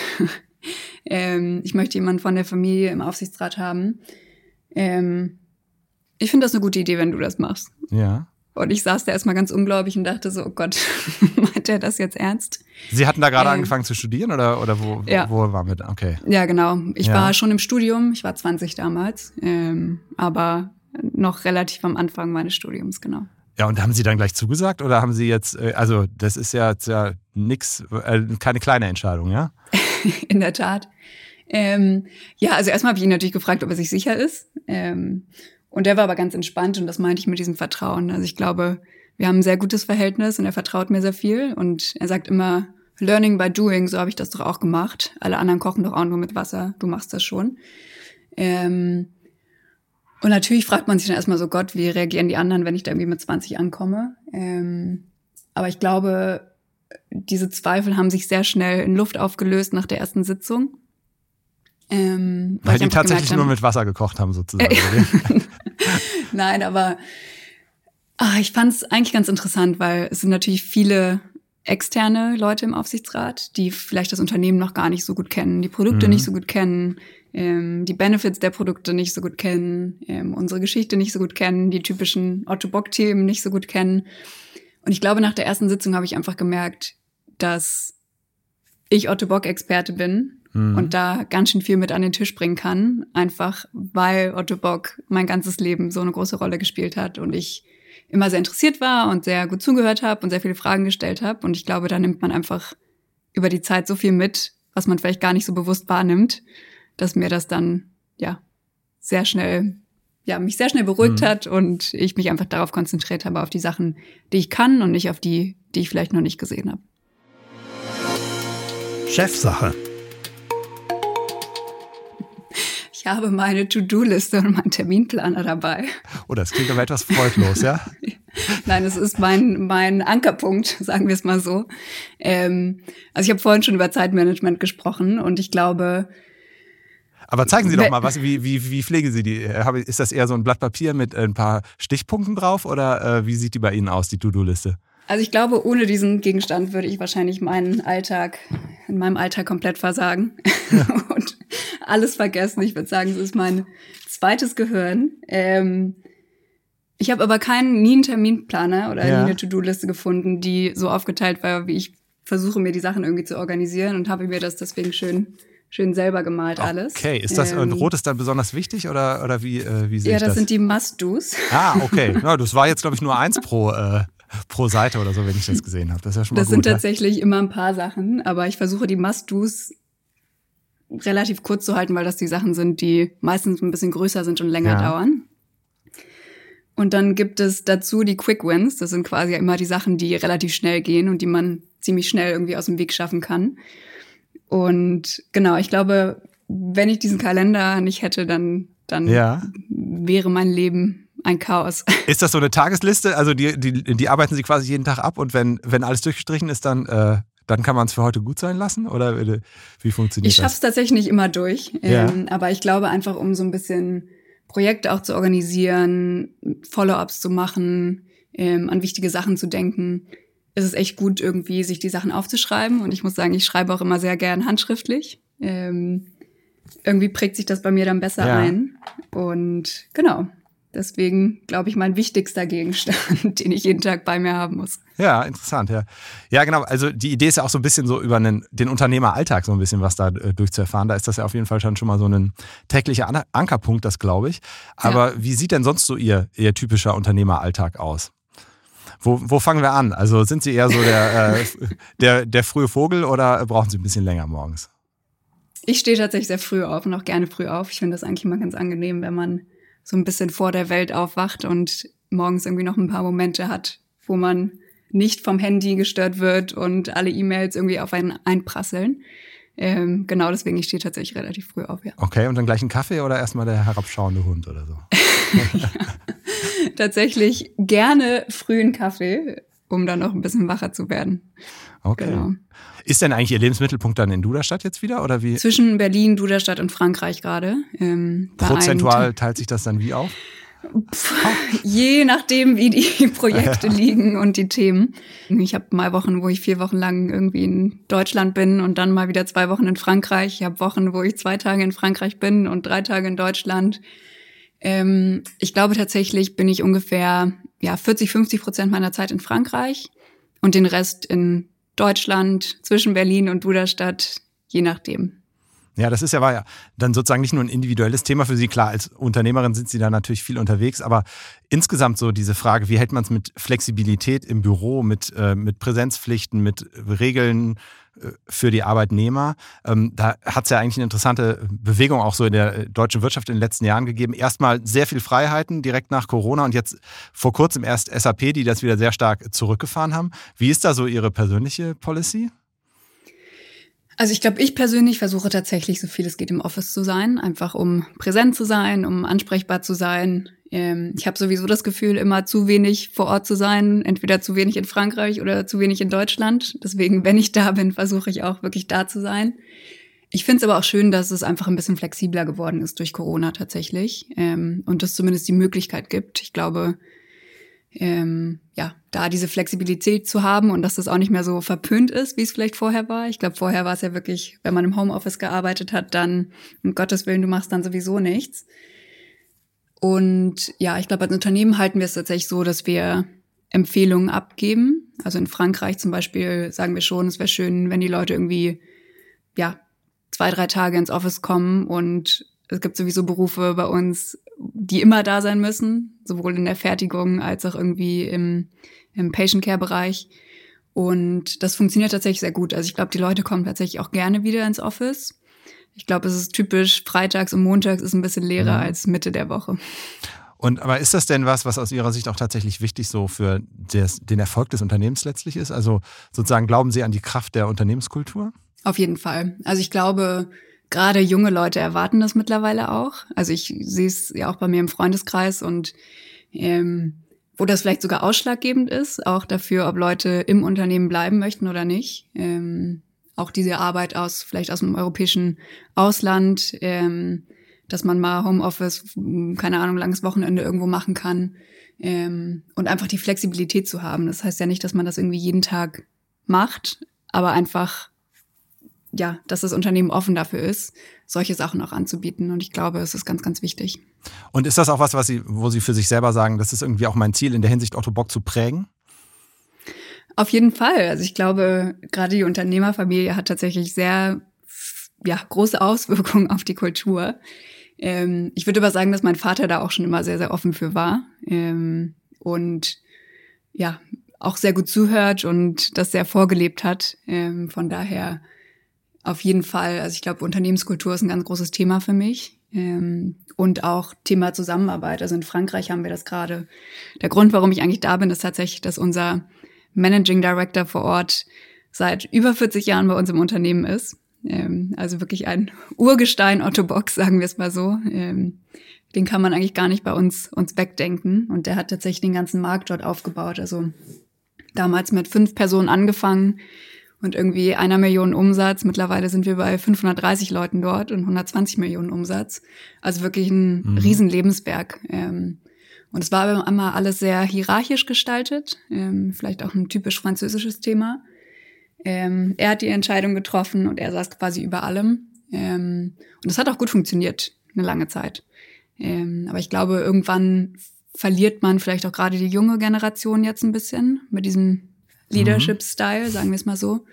S3: ähm, ich möchte jemanden von der Familie im Aufsichtsrat haben. Ähm, ich finde das eine gute Idee, wenn du das machst.
S2: Ja.
S3: Und ich saß da erstmal ganz ungläubig und dachte so, oh Gott, meint er das jetzt ernst?
S2: Sie hatten da gerade
S3: ähm,
S2: angefangen zu studieren oder, oder wo,
S3: ja.
S2: wo waren wir da? Okay.
S3: Ja, genau. Ich
S2: ja.
S3: war schon im Studium, ich war zwanzig damals, ähm, aber noch relativ am Anfang meines Studiums, genau.
S2: Ja, und haben Sie dann gleich zugesagt oder haben Sie jetzt, also das ist ja jetzt ja nix, äh, keine kleine Entscheidung, ja?
S3: In der Tat. Ähm, ja, also erstmal habe ich ihn natürlich gefragt, ob er sich sicher ist. Ähm, und der war aber ganz entspannt und das meinte ich mit diesem Vertrauen. Also ich glaube, wir haben ein sehr gutes Verhältnis und er vertraut mir sehr viel und er sagt immer, learning by doing, so habe ich das doch auch gemacht. Alle anderen kochen doch auch nur mit Wasser, du machst das schon. Ähm, und natürlich fragt man sich dann erstmal so, Gott, wie reagieren die anderen, wenn ich da irgendwie mit zwanzig ankomme? Ähm, aber ich glaube, diese Zweifel haben sich sehr schnell in Luft aufgelöst nach der ersten Sitzung. Ähm,
S2: weil, weil die tatsächlich nur mit Wasser gekocht haben, sozusagen.
S3: Nein, aber ach, ich fand es eigentlich ganz interessant, weil es sind natürlich viele externe Leute im Aufsichtsrat, die vielleicht das Unternehmen noch gar nicht so gut kennen, die Produkte mhm. nicht so gut kennen, ähm, die Benefits der Produkte nicht so gut kennen, ähm, unsere Geschichte nicht so gut kennen, die typischen Otto-Bock-Themen nicht so gut kennen. Und ich glaube, nach der ersten Sitzung habe ich einfach gemerkt, dass ich Otto-Bock-Experte bin mhm. und da ganz schön viel mit an den Tisch bringen kann, einfach weil Otto Bock mein ganzes Leben so eine große Rolle gespielt hat und ich immer sehr interessiert war und sehr gut zugehört habe und sehr viele Fragen gestellt habe. Und ich glaube, da nimmt man einfach über die Zeit so viel mit, was man vielleicht gar nicht so bewusst wahrnimmt, dass mir das dann ja sehr schnell, ja mich sehr schnell beruhigt mhm. hat und ich mich einfach darauf konzentriert habe, auf die Sachen, die ich kann und nicht auf die, die ich vielleicht noch nicht gesehen habe.
S1: Chefsache.
S3: Ich habe meine To-Do-Liste und meinen Terminplaner dabei.
S2: Oh, das klingt aber etwas freudlos, ja?
S3: Nein, es ist mein mein Ankerpunkt, sagen wir es mal so. Ähm, also ich habe vorhin schon über Zeitmanagement gesprochen und ich glaube...
S2: Aber zeigen Sie doch mal, was, wie, wie, wie pflegen Sie die? Ist das eher so ein Blatt Papier mit ein paar Stichpunkten drauf oder äh, wie sieht die bei Ihnen aus, die To-Do-Liste?
S3: Also ich glaube, ohne diesen Gegenstand würde ich wahrscheinlich meinen Alltag, in meinem Alltag komplett versagen ja. und alles vergessen. Ich würde sagen, es ist mein zweites Gehirn. Ähm, ich habe aber keinen, nie einen Terminplaner oder ja. nie eine To-Do-Liste gefunden, die so aufgeteilt war, wie ich versuche, mir die Sachen irgendwie zu organisieren und habe mir das deswegen schön, schön selber gemalt alles.
S2: Okay, ist das, ähm, Rot ist dann besonders wichtig oder, oder wie, äh, wie sehe
S3: ja,
S2: ich das? Ja,
S3: das sind die Must-Dos.
S2: Ah, okay. Ja, das war jetzt, glaube ich, nur eins pro... Äh pro Seite oder so, wenn ich das gesehen habe. Das ist ja schon mal
S3: das
S2: gut. Das
S3: sind
S2: ja?
S3: tatsächlich immer ein paar Sachen, aber ich versuche die Must-Dos relativ kurz zu halten, weil das die Sachen sind, die meistens ein bisschen größer sind und länger ja. dauern. Und dann gibt es dazu die Quick Wins. Das sind quasi immer die Sachen, die relativ schnell gehen und die man ziemlich schnell irgendwie aus dem Weg schaffen kann. Und genau, ich glaube, wenn ich diesen Kalender nicht hätte, dann, dann ja. wäre mein Leben ein Chaos.
S2: Ist das so eine Tagesliste? Also die, die, die arbeiten Sie quasi jeden Tag ab und wenn, wenn alles durchgestrichen ist, dann, äh, dann kann man es für heute gut sein lassen? Oder wie funktioniert
S3: ich
S2: das?
S3: Ich schaffe es tatsächlich nicht immer durch.
S2: Ja.
S3: Ähm, aber ich glaube einfach, um so ein bisschen Projekte auch zu organisieren, Follow-ups zu machen, ähm, an wichtige Sachen zu denken, ist es echt gut, irgendwie sich die Sachen aufzuschreiben. Und ich muss sagen, ich schreibe auch immer sehr gern handschriftlich. Ähm, irgendwie prägt sich das bei mir dann besser ja. ein. Und genau. Deswegen, glaube ich, mein wichtigster Gegenstand, den ich jeden Tag bei mir haben muss.
S2: Ja, interessant, ja. Ja, genau. Also die Idee ist ja auch so ein bisschen so über einen, den Unternehmeralltag so ein bisschen was da äh, durchzuerfahren. Da ist das ja auf jeden Fall schon, schon mal so ein täglicher An- Ankerpunkt, das glaube ich. Aber ja. wie sieht denn sonst so Ihr, Ihr typischer Unternehmeralltag aus? Wo, wo fangen wir an? Also sind Sie eher so der, äh, der, der frühe Vogel oder brauchen Sie ein bisschen länger morgens?
S3: Ich stehe tatsächlich sehr früh auf und auch gerne früh auf. Ich finde das eigentlich immer ganz angenehm, wenn man so ein bisschen vor der Welt aufwacht und morgens irgendwie noch ein paar Momente hat, wo man nicht vom Handy gestört wird und alle E-Mails irgendwie auf einen einprasseln. Ähm, genau, deswegen, ich stehe tatsächlich relativ früh auf, ja.
S2: Okay, und dann gleich einen Kaffee oder erstmal der herabschauende Hund oder so?
S3: ja, tatsächlich gerne frühen Kaffee, um dann noch ein bisschen wacher zu werden.
S2: Okay. Genau. Ist denn eigentlich Ihr Lebensmittelpunkt dann in Duderstadt jetzt wieder? Oder wie?
S3: Zwischen Berlin, Duderstadt und Frankreich gerade. Ähm,
S2: Prozentual teilt sich das dann wie auf?
S3: Pff, je nachdem, wie die Projekte liegen und die Themen. Ich habe mal Wochen, wo ich vier Wochen lang irgendwie in Deutschland bin und dann mal wieder zwei Wochen in Frankreich. Ich habe Wochen, wo ich zwei Tage in Frankreich bin und drei Tage in Deutschland. Ähm, ich glaube tatsächlich bin ich ungefähr ja, vierzig, fünfzig Prozent meiner Zeit in Frankreich und den Rest in Deutschland, zwischen Berlin und Duderstadt, je nachdem.
S2: Ja, das ist ja, war ja dann sozusagen nicht nur ein individuelles Thema für Sie. Klar, als Unternehmerin sind Sie da natürlich viel unterwegs, aber insgesamt so diese Frage, wie hält man es mit Flexibilität im Büro, mit, äh, mit Präsenzpflichten, mit Regeln äh, für die Arbeitnehmer? Ähm, da hat es ja eigentlich eine interessante Bewegung auch so in der deutschen Wirtschaft in den letzten Jahren gegeben. Erstmal sehr viel Freiheiten direkt nach Corona und jetzt vor kurzem erst S A P, die das wieder sehr stark zurückgefahren haben. Wie ist da so Ihre persönliche Policy?
S3: Also ich glaube, ich persönlich versuche tatsächlich, so viel es geht, im Office zu sein, einfach um präsent zu sein, um ansprechbar zu sein. Ähm, ich habe sowieso das Gefühl, immer zu wenig vor Ort zu sein, entweder zu wenig in Frankreich oder zu wenig in Deutschland. Deswegen, wenn ich da bin, versuche ich auch wirklich da zu sein. Ich finde es aber auch schön, dass es einfach ein bisschen flexibler geworden ist durch Corona tatsächlich, ähm, und es zumindest die Möglichkeit gibt. Ich glaube, Ähm, ja, da diese Flexibilität zu haben und dass das auch nicht mehr so verpönt ist, wie es vielleicht vorher war. Ich glaube, vorher war es ja wirklich, wenn man im Homeoffice gearbeitet hat, dann, um Gottes Willen, du machst dann sowieso nichts. Und ja, ich glaube, als Unternehmen halten wir es tatsächlich so, dass wir Empfehlungen abgeben. Also in Frankreich zum Beispiel sagen wir schon, es wäre schön, wenn die Leute irgendwie, ja, zwei, drei Tage ins Office kommen, und es gibt sowieso Berufe bei uns, die immer da sein müssen, sowohl in der Fertigung als auch irgendwie im, im Patient-Care-Bereich. Und das funktioniert tatsächlich sehr gut. Also ich glaube, die Leute kommen tatsächlich auch gerne wieder ins Office. Ich glaube, es ist typisch, freitags und montags ist ein bisschen leerer mhm. als Mitte der Woche.
S2: Und aber ist das denn was, was aus Ihrer Sicht auch tatsächlich wichtig so für des, den Erfolg des Unternehmens letztlich ist? Also sozusagen, glauben Sie an die Kraft der Unternehmenskultur?
S3: Auf jeden Fall. Also ich glaube, gerade junge Leute erwarten das mittlerweile auch. Also ich sehe es ja auch bei mir im Freundeskreis, und ähm, wo das vielleicht sogar ausschlaggebend ist, auch dafür, ob Leute im Unternehmen bleiben möchten oder nicht. Ähm, auch diese Arbeit aus vielleicht aus dem europäischen Ausland, ähm, dass man mal Homeoffice, keine Ahnung, langes Wochenende irgendwo machen kann, ähm, und einfach die Flexibilität zu haben. Das heißt ja nicht, dass man das irgendwie jeden Tag macht, aber einfach, ja, dass das Unternehmen offen dafür ist, solche Sachen auch anzubieten. Und ich glaube, es ist ganz, ganz wichtig.
S2: Und ist das auch was, was Sie, wo Sie für sich selber sagen, das ist irgendwie auch mein Ziel, in der Hinsicht Otto Bock zu prägen?
S3: Auf jeden Fall. Also ich glaube, gerade die Unternehmerfamilie hat tatsächlich sehr, ja, große Auswirkungen auf die Kultur. Ähm, ich würde aber sagen, dass mein Vater da auch schon immer sehr, sehr offen für war. Ähm, und ja, auch sehr gut zuhört und das sehr vorgelebt hat. Ähm, von daher auf jeden Fall, also ich glaube, Unternehmenskultur ist ein ganz großes Thema für mich, ähm, und auch Thema Zusammenarbeit. Also in Frankreich haben wir das gerade. Der Grund, warum ich eigentlich da bin, ist tatsächlich, dass unser Managing Director vor Ort seit über vierzig Jahren bei uns im Unternehmen ist. Ähm, also wirklich ein Urgestein Otto Bock, sagen wir es mal so. Ähm, den kann man eigentlich gar nicht bei uns, uns wegdenken. Und der hat tatsächlich den ganzen Markt dort aufgebaut. Also damals mit fünf Personen angefangen und irgendwie einer Million Umsatz. Mittlerweile sind wir bei fünfhundertdreißig Leuten dort und hundertzwanzig Millionen Umsatz. Also wirklich ein mhm. riesen Lebenswerk. Ähm, und es war immer alles sehr hierarchisch gestaltet. Ähm, vielleicht auch ein typisch französisches Thema. Ähm, er hat die Entscheidung getroffen und er saß quasi über allem. Ähm, und das hat auch gut funktioniert, eine lange Zeit. Ähm, aber ich glaube, irgendwann verliert man vielleicht auch gerade die junge Generation jetzt ein bisschen mit diesem Leadership-Style, sagen wir es mal so.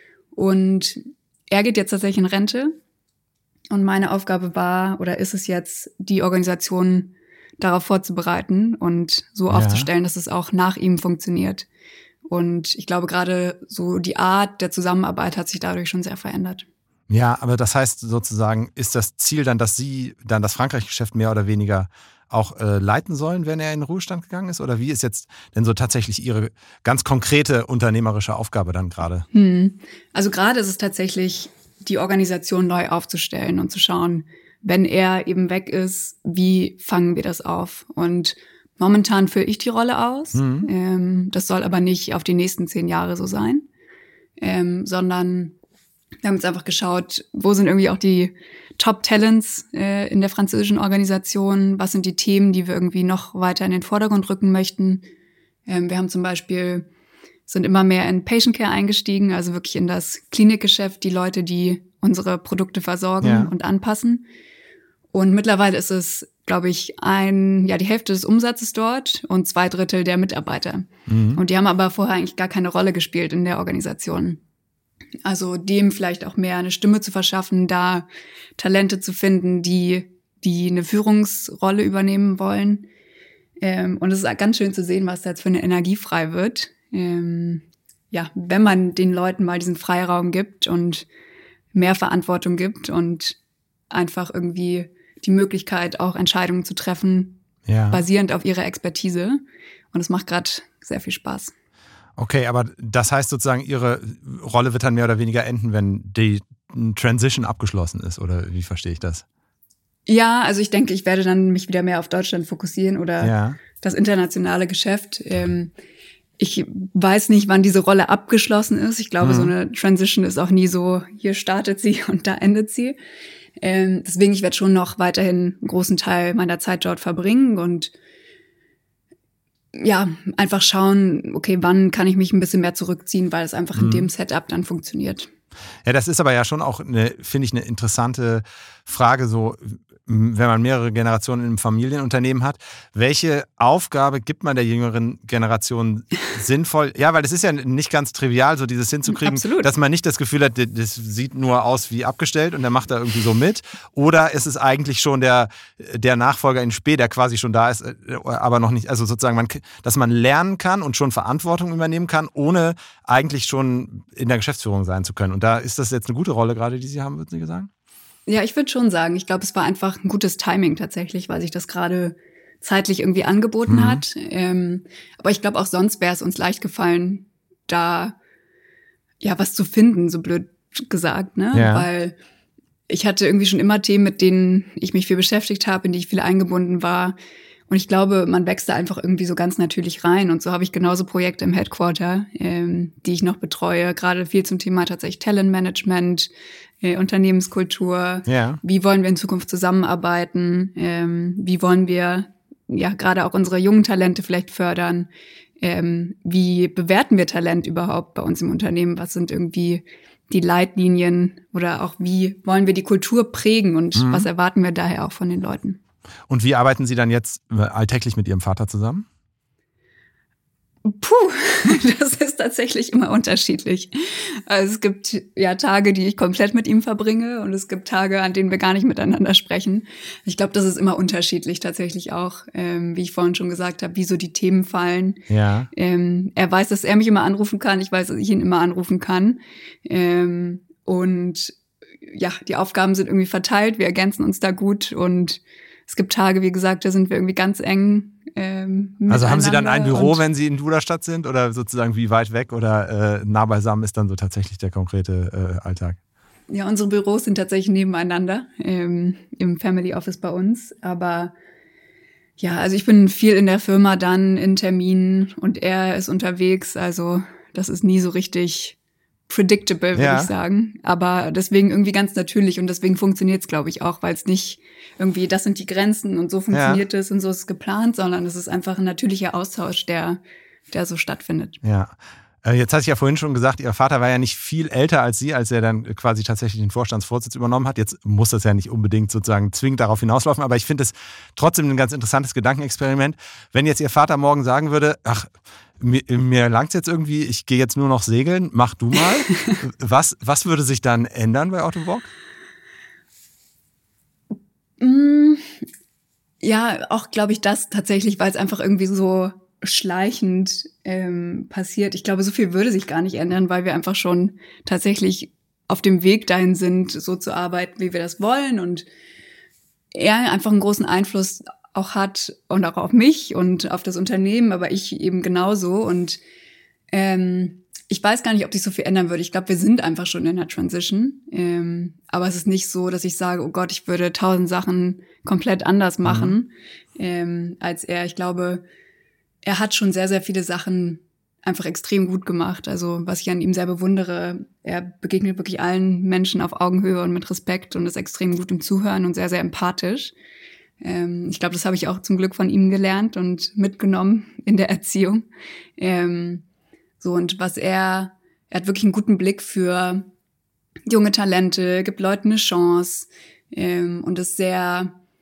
S3: Und er geht jetzt tatsächlich in Rente. Und meine Aufgabe war oder ist es jetzt, die Organisation darauf vorzubereiten und so ja. aufzustellen, dass es auch nach ihm funktioniert. Und ich glaube, gerade so die Art der Zusammenarbeit hat sich dadurch schon sehr verändert.
S2: Ja, aber das heißt sozusagen, ist das Ziel dann, dass Sie dann das Frankreich-Geschäft mehr oder weniger auch äh, leiten sollen, wenn er in den Ruhestand gegangen ist? Oder wie ist jetzt denn so tatsächlich Ihre ganz konkrete unternehmerische Aufgabe dann gerade?
S3: Hm. Also gerade ist es tatsächlich, die Organisation neu aufzustellen und zu schauen, wenn er eben weg ist, wie fangen wir das auf? Und momentan fülle ich die Rolle aus. Mhm. Ähm, das soll aber nicht auf die nächsten zehn Jahre so sein, ähm, sondern wir haben jetzt einfach geschaut, wo sind irgendwie auch die Top-Talents äh, in der französischen Organisation, was sind die Themen, die wir irgendwie noch weiter in den Vordergrund rücken möchten. Ähm, wir haben zum Beispiel, sind immer mehr in Patient Care eingestiegen, also wirklich in das Klinikgeschäft, die Leute, die unsere Produkte versorgen ja. und anpassen. Und mittlerweile ist es glaube ich, ein, ja, die Hälfte des Umsatzes dort und zwei Drittel der Mitarbeiter. Mhm. Und die haben aber vorher eigentlich gar keine Rolle gespielt in der Organisation. Also dem vielleicht auch mehr eine Stimme zu verschaffen, da Talente zu finden, die, die eine Führungsrolle übernehmen wollen. Ähm, und es ist ganz schön zu sehen, was da jetzt für eine Energie frei wird. Ähm, ja, wenn man den Leuten mal diesen Freiraum gibt und mehr Verantwortung gibt und einfach irgendwie die Möglichkeit, auch Entscheidungen zu treffen, ja, basierend auf ihrer Expertise. Und es macht gerade sehr viel Spaß.
S2: Okay, aber das heißt sozusagen, Ihre Rolle wird dann mehr oder weniger enden, wenn die Transition abgeschlossen ist, oder wie verstehe ich das?
S3: Ja, also ich denke, ich werde dann mich wieder mehr auf Deutschland fokussieren oder ja. das internationale Geschäft. Ähm, ich weiß nicht, wann diese Rolle abgeschlossen ist. Ich glaube, mhm. so eine Transition ist auch nie so, hier startet sie und da endet sie. Ähm, deswegen, ich werde schon noch weiterhin einen großen Teil meiner Zeit dort verbringen und ja, einfach schauen, okay, wann kann ich mich ein bisschen mehr zurückziehen, weil es einfach mhm. in dem Setup dann funktioniert.
S2: Ja, das ist aber ja schon auch, eine, finde ich, eine interessante Frage, so wenn man mehrere Generationen im Familienunternehmen hat. Welche Aufgabe gibt man der jüngeren Generation sinnvoll? Ja, weil das ist ja nicht ganz trivial, so dieses hinzukriegen, Absolut. Dass man nicht das Gefühl hat, das sieht nur aus wie abgestellt und der macht da irgendwie so mit. Oder ist es eigentlich schon der, der Nachfolger in Spee, der quasi schon da ist, aber noch nicht, also sozusagen, man, dass man lernen kann und schon Verantwortung übernehmen kann, ohne eigentlich schon in der Geschäftsführung sein zu können. Und da ist das jetzt eine gute Rolle gerade, die Sie haben, würden Sie sagen?
S3: Ja, ich würde schon sagen, ich glaube, es war einfach ein gutes Timing tatsächlich, weil sich das gerade zeitlich irgendwie angeboten mhm. hat. Ähm, aber ich glaube, auch sonst wäre es uns leicht gefallen, da ja was zu finden, so blöd gesagt, ne? Ja. Weil ich hatte irgendwie schon immer Themen, mit denen ich mich viel beschäftigt habe, in die ich viel eingebunden war. Und ich glaube, man wächst da einfach irgendwie so ganz natürlich rein. Und so habe ich genauso Projekte im Headquarter, ähm, die ich noch betreue. Gerade viel zum Thema tatsächlich Talentmanagement, äh, Unternehmenskultur. Ja. Wie wollen wir in Zukunft zusammenarbeiten? Ähm, wie wollen wir ja gerade auch unsere jungen Talente vielleicht fördern? Ähm, wie bewerten wir Talent überhaupt bei uns im Unternehmen? Was sind irgendwie die Leitlinien? Oder auch wie wollen wir die Kultur prägen? Und mhm. was erwarten wir daher auch von den Leuten?
S2: Und wie arbeiten Sie dann jetzt alltäglich mit Ihrem Vater zusammen?
S3: Puh, das ist tatsächlich immer unterschiedlich. Also es gibt ja Tage, die ich komplett mit ihm verbringe und es gibt Tage, an denen wir gar nicht miteinander sprechen. Ich glaube, das ist immer unterschiedlich tatsächlich auch, ähm, wie ich vorhin schon gesagt habe, wie so die Themen fallen. Ja. Ähm, er weiß, dass er mich immer anrufen kann, ich weiß, dass ich ihn immer anrufen kann. Ähm, und ja, die Aufgaben sind irgendwie verteilt, wir ergänzen uns da gut und es gibt Tage, wie gesagt, da sind wir irgendwie ganz eng ähm,
S2: Also haben Sie dann ein Büro, wenn Sie in Duderstadt sind oder sozusagen wie weit weg oder äh, nah beisammen ist dann so tatsächlich der konkrete äh, Alltag?
S3: Ja, unsere Büros sind tatsächlich nebeneinander ähm, im Family Office bei uns, aber ja, also ich bin viel in der Firma dann in Terminen und er ist unterwegs, also das ist nie so richtig predictable, würde ja. ich sagen. Aber deswegen irgendwie ganz natürlich und deswegen funktioniert es, glaube ich, auch, weil es nicht irgendwie, das sind die Grenzen und so funktioniert es ja. und so ist es geplant, sondern es ist einfach ein natürlicher Austausch, der, der so stattfindet.
S2: Ja. Jetzt hatte ich ja vorhin schon gesagt, Ihr Vater war ja nicht viel älter als Sie, als er dann quasi tatsächlich den Vorstandsvorsitz übernommen hat. Jetzt muss das ja nicht unbedingt sozusagen zwingend darauf hinauslaufen, aber ich finde es trotzdem ein ganz interessantes Gedankenexperiment. Wenn jetzt Ihr Vater morgen sagen würde, ach, mir, mir langt's jetzt irgendwie, ich gehe jetzt nur noch segeln, mach du mal. was, was würde sich dann ändern bei Otto Bock?
S3: Ja, auch glaube ich das tatsächlich, weil es einfach irgendwie so schleichend ähm, passiert. Ich glaube, so viel würde sich gar nicht ändern, weil wir einfach schon tatsächlich auf dem Weg dahin sind, so zu arbeiten, wie wir das wollen und er einfach einen großen Einfluss auch hat und auch auf mich und auf das Unternehmen, aber ich eben genauso und ähm, ich weiß gar nicht, ob sich so viel ändern würde. Ich glaube, wir sind einfach schon in der Transition, ähm, aber es ist nicht so, dass ich sage, oh Gott, ich würde tausend Sachen komplett anders machen mhm. ähm, als er. Ich glaube, er hat schon sehr, sehr viele Sachen einfach extrem gut gemacht. Also was ich an ihm sehr bewundere, er begegnet wirklich allen Menschen auf Augenhöhe und mit Respekt und ist extrem gut im Zuhören und sehr, sehr empathisch. Ähm, ich glaube, das habe ich auch zum Glück von ihm gelernt und mitgenommen in der Erziehung. Ähm, so und was er, er hat wirklich einen guten Blick für junge Talente, gibt Leuten eine Chance ähm, und ist sehr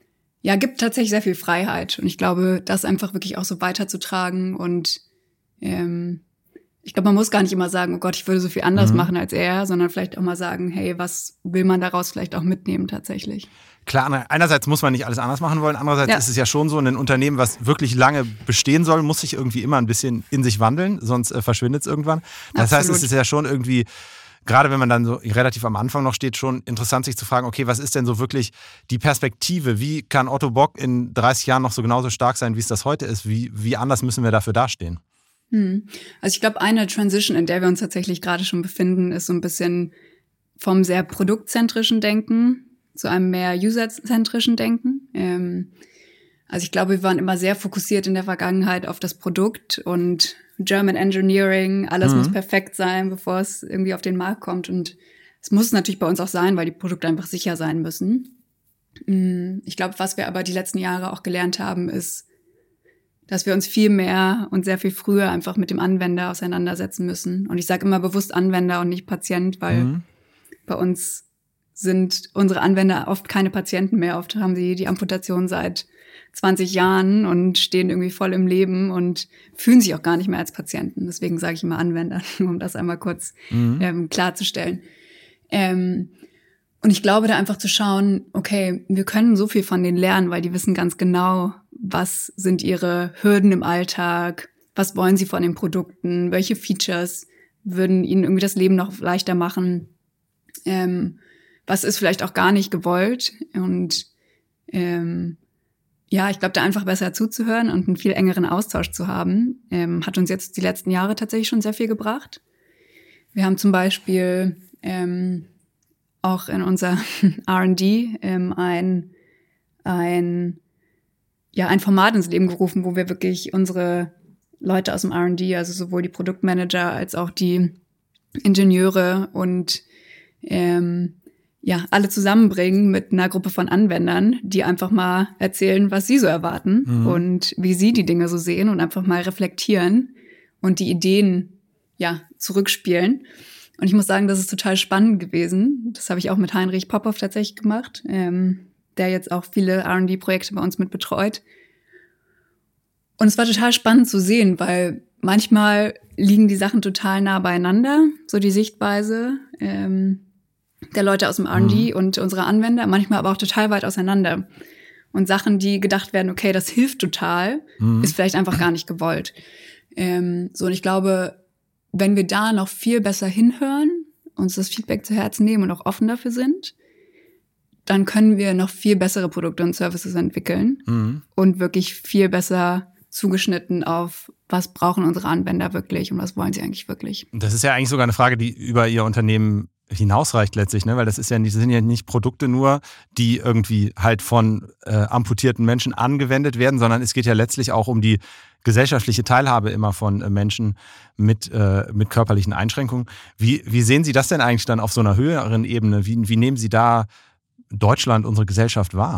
S3: ja, gibt tatsächlich sehr viel Freiheit. Und ich glaube, das einfach wirklich auch so weiterzutragen. Und ähm, ich glaube, man muss gar nicht immer sagen, oh Gott, ich würde so viel anders mhm. machen als er, sondern vielleicht auch mal sagen, hey, was will man daraus vielleicht auch mitnehmen tatsächlich?
S2: Klar, einerseits muss man nicht alles anders machen wollen, andererseits ja. ist es ja schon so, ein Unternehmen, was wirklich lange bestehen soll, muss sich irgendwie immer ein bisschen in sich wandeln, sonst äh, verschwindet es irgendwann. Das Absolut. heißt, es ist ja schon irgendwie, gerade wenn man dann so relativ am Anfang noch steht, schon interessant, sich zu fragen, okay, was ist denn so wirklich die Perspektive? Wie kann Otto Bock in dreißig Jahren noch so genauso stark sein, wie es das heute ist? Wie, wie anders müssen wir dafür dastehen?
S3: Hm. Also ich glaube, eine Transition, in der wir uns tatsächlich gerade schon befinden, ist so ein bisschen vom sehr produktzentrischen Denken zu einem mehr userzentrischen Denken. Ähm, also ich glaube, wir waren immer sehr fokussiert in der Vergangenheit auf das Produkt und German Engineering, alles mhm. muss perfekt sein, bevor es irgendwie auf den Markt kommt. Und es muss natürlich bei uns auch sein, weil die Produkte einfach sicher sein müssen. Ich glaube, was wir aber die letzten Jahre auch gelernt haben, ist, dass wir uns viel mehr und sehr viel früher einfach mit dem Anwender auseinandersetzen müssen. Und ich sage immer bewusst Anwender und nicht Patient, weil mhm. bei uns sind unsere Anwender oft keine Patienten mehr. Oft haben sie die Amputation seit zwanzig Jahren und stehen irgendwie voll im Leben und fühlen sich auch gar nicht mehr als Patienten. Deswegen sage ich immer Anwender, um das einmal kurz mhm. ähm, klarzustellen. Ähm, und ich glaube, da einfach zu schauen, okay, wir können so viel von denen lernen, weil die wissen ganz genau, was sind ihre Hürden im Alltag, was wollen sie von den Produkten, welche Features würden ihnen irgendwie das Leben noch leichter machen, ähm, was ist vielleicht auch gar nicht gewollt. Und ähm, ja, ich glaube, da einfach besser zuzuhören und einen viel engeren Austausch zu haben, ähm, hat uns jetzt die letzten Jahre tatsächlich schon sehr viel gebracht. Wir haben zum Beispiel ähm, auch in unser R und D ähm, ein, ein, ja, ein Format ins Leben gerufen, wo wir wirklich unsere Leute aus dem R und D, also sowohl die Produktmanager als auch die Ingenieure und ähm, ja, alle zusammenbringen mit einer Gruppe von Anwendern, die einfach mal erzählen, was sie so erwarten mhm. und wie sie die Dinge so sehen und einfach mal reflektieren und die Ideen, ja, zurückspielen. Und ich muss sagen, das ist total spannend gewesen. Das habe ich auch mit Heinrich Popov tatsächlich gemacht, ähm, der jetzt auch viele R und D-Projekte bei uns mit betreut. Und es war total spannend zu sehen, weil manchmal liegen die Sachen total nah beieinander, so die Sichtweise, ähm, der Leute aus dem R und D mhm. und unserer Anwender, manchmal aber auch total weit auseinander. Und Sachen, die gedacht werden, okay, das hilft total, mhm. ist vielleicht einfach gar nicht gewollt. Ähm, so, und ich glaube, wenn wir da noch viel besser hinhören, uns das Feedback zu Herzen nehmen und auch offen dafür sind, dann können wir noch viel bessere Produkte und Services entwickeln mhm. und wirklich viel besser zugeschnitten auf, was brauchen unsere Anwender wirklich und was wollen sie eigentlich wirklich.
S2: Das ist ja eigentlich sogar eine Frage, die über ihr Unternehmen hinausreicht letztlich, ne? Weil das ist ja nicht, das sind ja nicht Produkte nur, die irgendwie halt von äh, amputierten Menschen angewendet werden, sondern es geht ja letztlich auch um die gesellschaftliche Teilhabe immer von äh, Menschen mit, äh, mit körperlichen Einschränkungen. Wie, wie sehen Sie das denn eigentlich dann auf so einer höheren Ebene? Wie, wie nehmen Sie da Deutschland, unsere Gesellschaft wahr?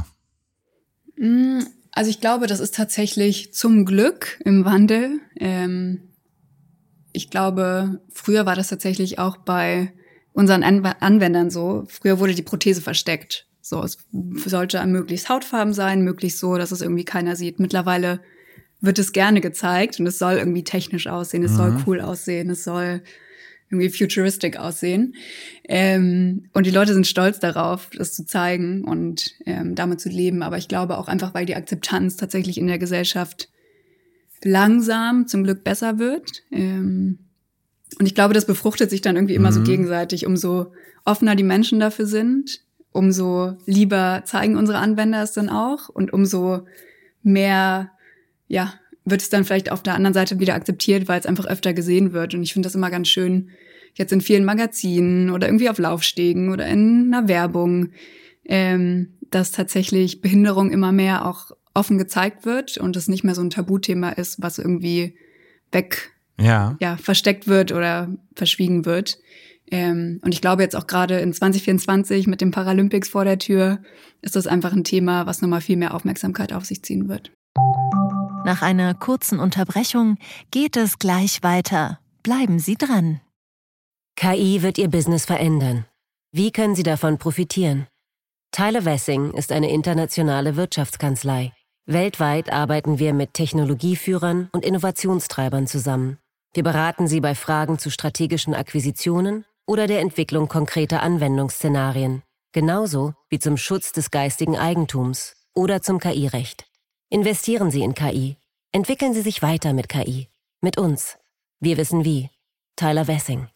S3: Also ich glaube, das ist tatsächlich zum Glück im Wandel. Ähm, ich glaube, früher war das tatsächlich auch bei unseren Anwendern so. Früher wurde die Prothese versteckt. So, es sollte möglichst Hautfarben sein, möglichst so, dass es irgendwie keiner sieht. Mittlerweile wird es gerne gezeigt und es soll irgendwie technisch aussehen, es mhm. soll cool aussehen, es soll irgendwie futuristic aussehen. Ähm, und die Leute sind stolz darauf, das zu zeigen und ähm, damit zu leben. Aber ich glaube auch einfach, weil die Akzeptanz tatsächlich in der Gesellschaft langsam zum Glück besser wird. Ähm, Und ich glaube, das befruchtet sich dann irgendwie immer mhm. so gegenseitig. Umso offener die Menschen dafür sind, umso lieber zeigen unsere Anwender es dann auch und umso mehr, ja, wird es dann vielleicht auf der anderen Seite wieder akzeptiert, weil es einfach öfter gesehen wird. Und ich finde das immer ganz schön, jetzt in vielen Magazinen oder irgendwie auf Laufstegen oder in einer Werbung, ähm, dass tatsächlich Behinderung immer mehr auch offen gezeigt wird und es nicht mehr so ein Tabuthema ist, was irgendwie weg Ja. ja, versteckt wird oder verschwiegen wird. Ähm, und ich glaube jetzt auch gerade in zwanzig vierundzwanzig mit den Paralympics vor der Tür ist das einfach ein Thema, was nochmal viel mehr Aufmerksamkeit auf sich ziehen wird.
S5: Nach einer kurzen Unterbrechung geht es gleich weiter. Bleiben Sie dran.
S8: K I wird Ihr Business verändern. Wie können Sie davon profitieren? Tyler Wessing ist eine internationale Wirtschaftskanzlei. Weltweit arbeiten wir mit Technologieführern und Innovationstreibern zusammen. Wir beraten sie bei Fragen zu strategischen Akquisitionen oder der Entwicklung konkreter Anwendungsszenarien, genauso wie zum Schutz des geistigen Eigentums oder zum K I-Recht. Investieren Sie in K I. Entwickeln Sie sich weiter mit K I. Mit uns. Wir wissen wie. Tyler Wessing.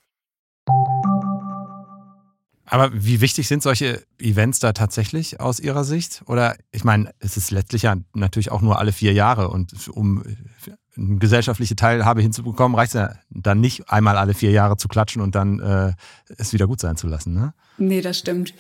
S2: Aber wie wichtig sind solche Events da tatsächlich aus Ihrer Sicht? Oder ich meine, es ist letztlich ja natürlich auch nur alle vier Jahre und um eine gesellschaftliche Teilhabe hinzubekommen, reicht es ja dann nicht, einmal alle vier Jahre zu klatschen und dann äh, es wieder gut sein zu lassen, ne?
S3: Nee, das stimmt.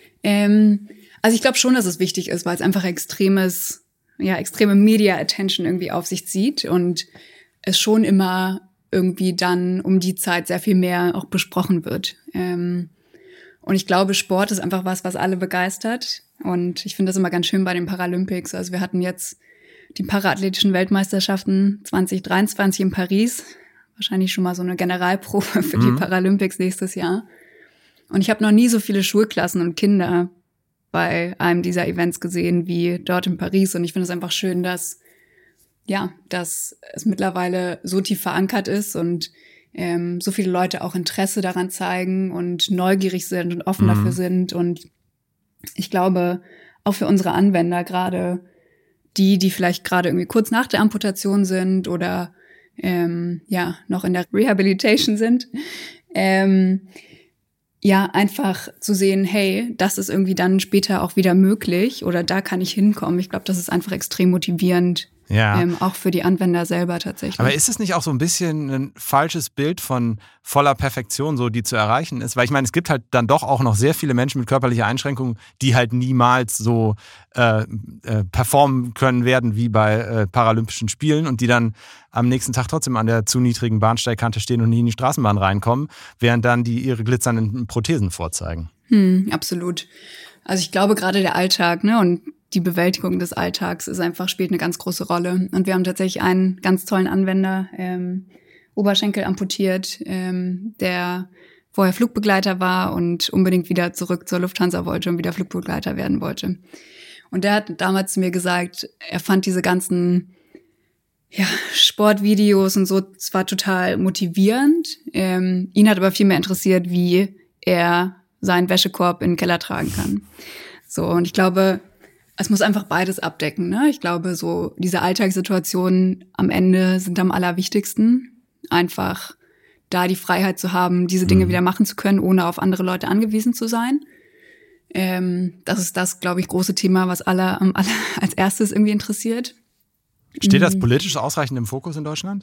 S3: Ähm, also ich glaube schon, dass es wichtig ist, weil es einfach extremes, ja, extreme Media-Attention irgendwie auf sich zieht und es schon immer irgendwie dann um die Zeit sehr viel mehr auch besprochen wird. Ähm, Und ich glaube, Sport ist einfach was, was alle begeistert. Und ich finde das immer ganz schön bei den Paralympics. Also wir hatten jetzt die paraathletischen Weltmeisterschaften zwanzig dreiundzwanzig in Paris. Wahrscheinlich schon mal so eine Generalprobe für mhm. die Paralympics nächstes Jahr. Und ich habe noch nie so viele Schulklassen und Kinder bei einem dieser Events gesehen wie dort in Paris. Und ich finde es einfach schön, dass, ja, dass es mittlerweile so tief verankert ist und Ähm, so viele Leute auch Interesse daran zeigen und neugierig sind und offen mhm. dafür sind. Und ich glaube, auch für unsere Anwender, gerade die, die vielleicht gerade irgendwie kurz nach der Amputation sind oder ähm, ja noch in der Rehabilitation sind, ähm, ja, einfach zu sehen, hey, das ist irgendwie dann später auch wieder möglich oder da kann ich hinkommen. Ich glaube, das ist einfach extrem motivierend. Ja. Ähm, auch für die Anwender selber tatsächlich.
S2: Aber ist es nicht auch so ein bisschen ein falsches Bild von voller Perfektion, so die zu erreichen ist? Weil ich meine, es gibt halt dann doch auch noch sehr viele Menschen mit körperlicher Einschränkung, die halt niemals so äh, äh, performen können werden wie bei äh, Paralympischen Spielen und die dann am nächsten Tag trotzdem an der zu niedrigen Bahnsteigkante stehen und nie in die Straßenbahn reinkommen, während dann die ihre glitzernden Prothesen vorzeigen.
S3: Hm, absolut. Also ich glaube gerade der Alltag, ne, und die Bewältigung des Alltags ist einfach, spielt eine ganz große Rolle. Und wir haben tatsächlich einen ganz tollen Anwender, ähm, Oberschenkel amputiert, ähm, der vorher Flugbegleiter war und unbedingt wieder zurück zur Lufthansa wollte und wieder Flugbegleiter werden wollte. Und der hat damals zu mir gesagt, er fand diese ganzen ja, Sportvideos und so zwar total motivierend, ähm, ihn hat aber viel mehr interessiert, wie er seinen Wäschekorb in den Keller tragen kann. So, und ich glaube, es muss einfach beides abdecken, ne? Ich glaube, so diese Alltagssituationen am Ende sind am allerwichtigsten. Einfach da die Freiheit zu haben, diese Dinge mhm. wieder machen zu können, ohne auf andere Leute angewiesen zu sein. Ähm, das ist das, glaube ich, große Thema, was alle, um, alle als erstes irgendwie interessiert.
S2: Steht das politisch ausreichend im Fokus in Deutschland?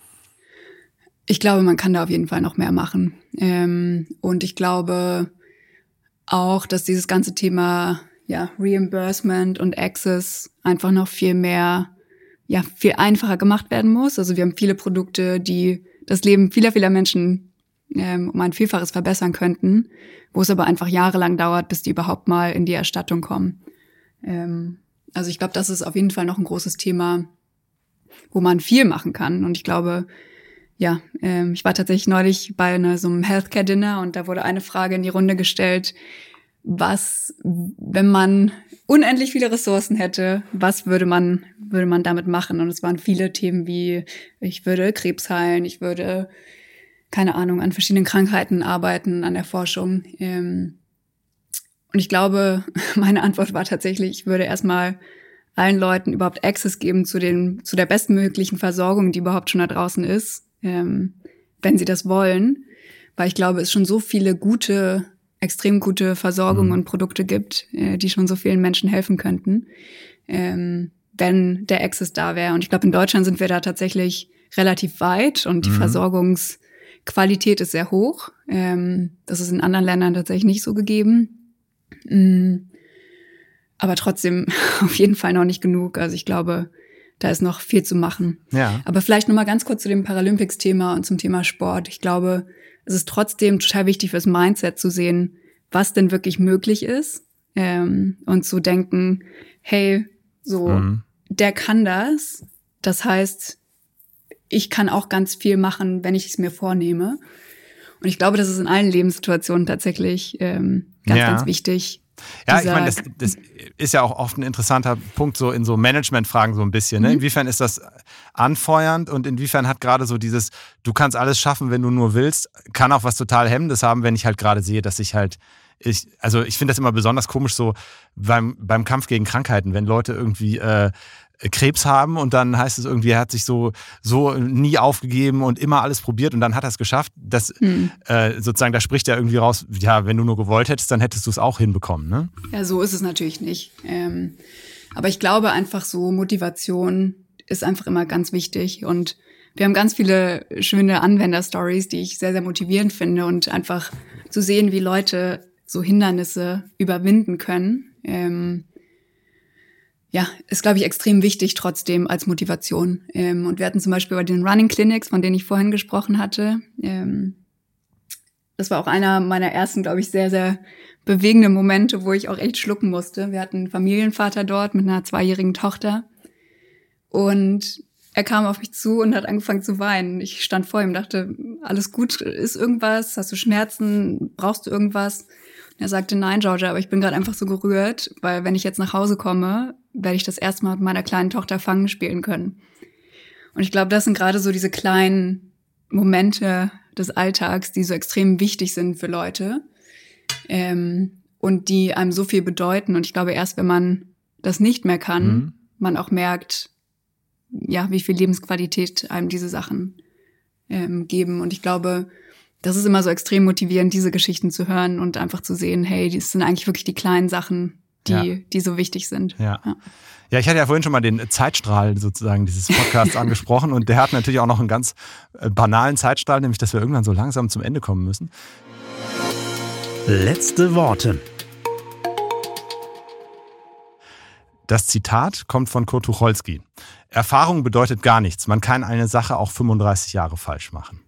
S3: Ich glaube, man kann da auf jeden Fall noch mehr machen. Ähm, und ich glaube auch, dass dieses ganze Thema ja, Reimbursement und Access einfach noch viel mehr, ja, viel einfacher gemacht werden muss. Also wir haben viele Produkte, die das Leben vieler, vieler Menschen ähm, um ein Vielfaches verbessern könnten, wo es aber einfach jahrelang dauert, bis die überhaupt mal in die Erstattung kommen. Ähm, also ich glaube, das ist auf jeden Fall noch ein großes Thema, wo man viel machen kann. Und ich glaube, ja, ähm, ich war tatsächlich neulich bei einer, so einem Healthcare-Dinner und da wurde eine Frage in die Runde gestellt, was, wenn man unendlich viele Ressourcen hätte, was würde man, würde man damit machen? Und es waren viele Themen wie, ich würde Krebs heilen, ich würde, keine Ahnung, an verschiedenen Krankheiten arbeiten, an der Forschung. Und ich glaube, meine Antwort war tatsächlich, ich würde erstmal allen Leuten überhaupt Access geben zu den, zu der bestmöglichen Versorgung, die überhaupt schon da draußen ist, wenn sie das wollen. Weil ich glaube, es schon so viele gute extrem gute Versorgung mhm. und Produkte gibt, äh, die schon so vielen Menschen helfen könnten, ähm, wenn der Access da wäre. Und ich glaube, in Deutschland sind wir da tatsächlich relativ weit und die mhm. Versorgungsqualität ist sehr hoch. Ähm, das ist in anderen Ländern tatsächlich nicht so gegeben. Mhm. Aber trotzdem auf jeden Fall noch nicht genug. Also ich glaube, da ist noch viel zu machen. Ja. Aber vielleicht noch mal ganz kurz zu dem Paralympics-Thema und zum Thema Sport. Ich glaube, es ist trotzdem total wichtig fürs Mindset zu sehen, was denn wirklich möglich ist, ähm, und zu denken, hey, so, mhm. der kann das. Das heißt, ich kann auch ganz viel machen, wenn ich es mir vornehme. Und ich glaube, das ist in allen Lebenssituationen tatsächlich ähm, ganz, ja. ganz wichtig,
S2: Ja, ich meine, das, das ist ja auch oft ein interessanter Punkt so in so Managementfragen so ein bisschen. Ne? Inwiefern ist das anfeuernd und inwiefern hat gerade so dieses, du kannst alles schaffen, wenn du nur willst, kann auch was total Hemmendes haben, wenn ich halt gerade sehe, dass ich halt, ich, also ich finde das immer besonders komisch so beim, beim Kampf gegen Krankheiten, wenn Leute irgendwie äh, Krebs haben und dann heißt es irgendwie, er hat sich so, so nie aufgegeben und immer alles probiert und dann hat er es geschafft. Das, hm. äh, sozusagen, da spricht er irgendwie raus, ja, wenn du nur gewollt hättest, dann hättest du es auch hinbekommen. Ne?
S3: Ja, so ist es natürlich nicht. Ähm, aber ich glaube einfach so, Motivation ist einfach immer ganz wichtig und wir haben ganz viele schöne Anwender-Stories, die ich sehr, sehr motivierend finde und einfach zu sehen, wie Leute so Hindernisse überwinden können. Ähm, Ja, ist, glaube ich, extrem wichtig trotzdem als Motivation. Ähm, und wir hatten zum Beispiel bei den Running Clinics, von denen ich vorhin gesprochen hatte, ähm, das war auch einer meiner ersten, glaube ich, sehr, sehr bewegenden Momente, wo ich auch echt schlucken musste. Wir hatten einen Familienvater dort mit einer zweijährigen Tochter und er kam auf mich zu und hat angefangen zu weinen. Ich stand vor ihm, dachte, alles gut, ist irgendwas? Hast du Schmerzen? Brauchst du irgendwas? Er sagte, nein, Georgia, aber ich bin gerade einfach so gerührt, weil wenn ich jetzt nach Hause komme, werde ich das erste Mal mit meiner kleinen Tochter Fangen spielen können. Und ich glaube, das sind gerade so diese kleinen Momente des Alltags, die so extrem wichtig sind für Leute ähm, und die einem so viel bedeuten. Und ich glaube, erst wenn man das nicht mehr kann, mhm. man auch merkt, ja, wie viel Lebensqualität einem diese Sachen ähm, geben. Und ich glaube, das ist immer so extrem motivierend, diese Geschichten zu hören und einfach zu sehen, hey, das sind eigentlich wirklich die kleinen Sachen, die, ja. die so wichtig sind.
S2: Ja. Ja. ja, ich hatte ja vorhin schon mal den Zeitstrahl sozusagen dieses Podcasts angesprochen und der hat natürlich auch noch einen ganz banalen Zeitstrahl, nämlich, dass wir irgendwann so langsam zum Ende kommen müssen.
S1: Letzte Worte.
S2: Das Zitat kommt von Kurt Tucholsky. Erfahrung bedeutet gar nichts. Man kann eine Sache auch fünfunddreißig Jahre falsch machen.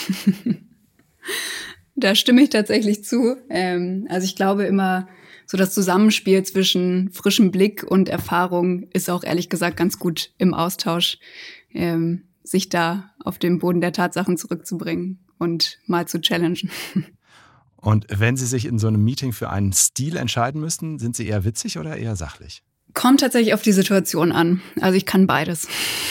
S3: Da stimme ich tatsächlich zu. Ähm, also ich glaube immer, so das Zusammenspiel zwischen frischem Blick und Erfahrung ist auch ehrlich gesagt ganz gut im Austausch, ähm, sich da auf den Boden der Tatsachen zurückzubringen und mal zu challengen.
S2: Und wenn Sie sich in so einem Meeting für einen Stil entscheiden müssten, sind Sie eher witzig oder eher sachlich?
S3: Kommt tatsächlich auf die Situation an. Also ich kann beides.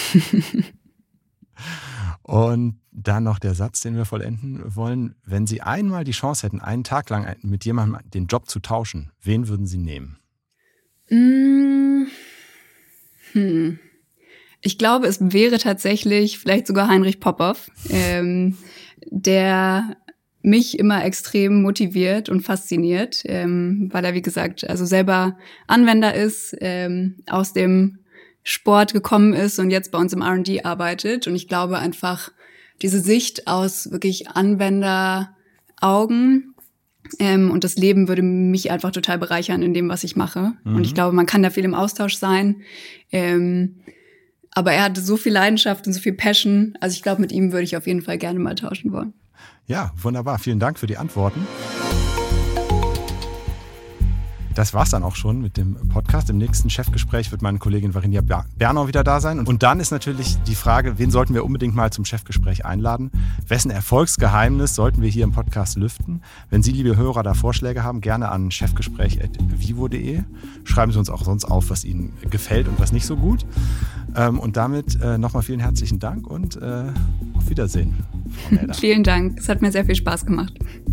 S2: Und dann noch der Satz, den wir vollenden wollen. Wenn Sie einmal die Chance hätten, einen Tag lang mit jemandem den Job zu tauschen, wen würden Sie nehmen?
S3: Mmh. Hm. Ich glaube, es wäre tatsächlich vielleicht sogar Heinrich Popov, ähm, der mich immer extrem motiviert und fasziniert, ähm, weil er, wie gesagt, also selber Anwender ist, ähm, aus dem Sport gekommen ist und jetzt bei uns im R und D arbeitet. Und ich glaube einfach, diese Sicht aus wirklich Anwenderaugen ähm, und das Leben würde mich einfach total bereichern in dem, was ich mache. Mhm. Und ich glaube, man kann da viel im Austausch sein. Ähm, aber er hatte so viel Leidenschaft und so viel Passion. Also ich glaube, mit ihm würde ich auf jeden Fall gerne mal tauschen wollen.
S2: Ja, wunderbar. Vielen Dank für die Antworten. Das war's dann auch schon mit dem Podcast. Im nächsten Chefgespräch wird meine Kollegin Varinia Bernau wieder da sein. Und dann ist natürlich die Frage, wen sollten wir unbedingt mal zum Chefgespräch einladen? Wessen Erfolgsgeheimnis sollten wir hier im Podcast lüften? Wenn Sie, liebe Hörer, da Vorschläge haben, gerne an chefgespräch at vivo punkt de. Schreiben Sie uns auch sonst auf, was Ihnen gefällt und was nicht so gut. Und damit nochmal vielen herzlichen Dank und auf Wiedersehen, Frau Mäder.
S3: Vielen Dank. Es hat mir sehr viel Spaß gemacht.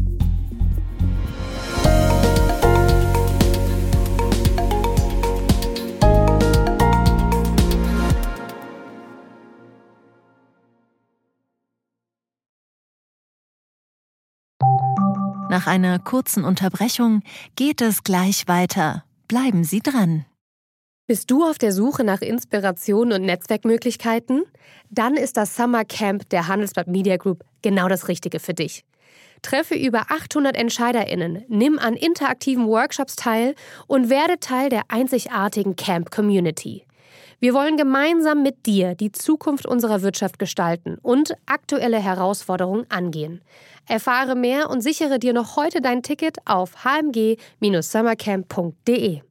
S5: Nach einer kurzen Unterbrechung geht es gleich weiter. Bleiben Sie dran.
S9: Bist du auf der Suche nach Inspiration und Netzwerkmöglichkeiten? Dann ist das Summer Camp der Handelsblatt Media Group genau das Richtige für dich. Treffe über achthundert EntscheiderInnen, nimm an interaktiven Workshops teil und werde Teil der einzigartigen Camp-Community. Wir wollen gemeinsam mit dir die Zukunft unserer Wirtschaft gestalten und aktuelle Herausforderungen angehen. Erfahre mehr und sichere dir noch heute dein Ticket auf h m g dash summercamp punkt de.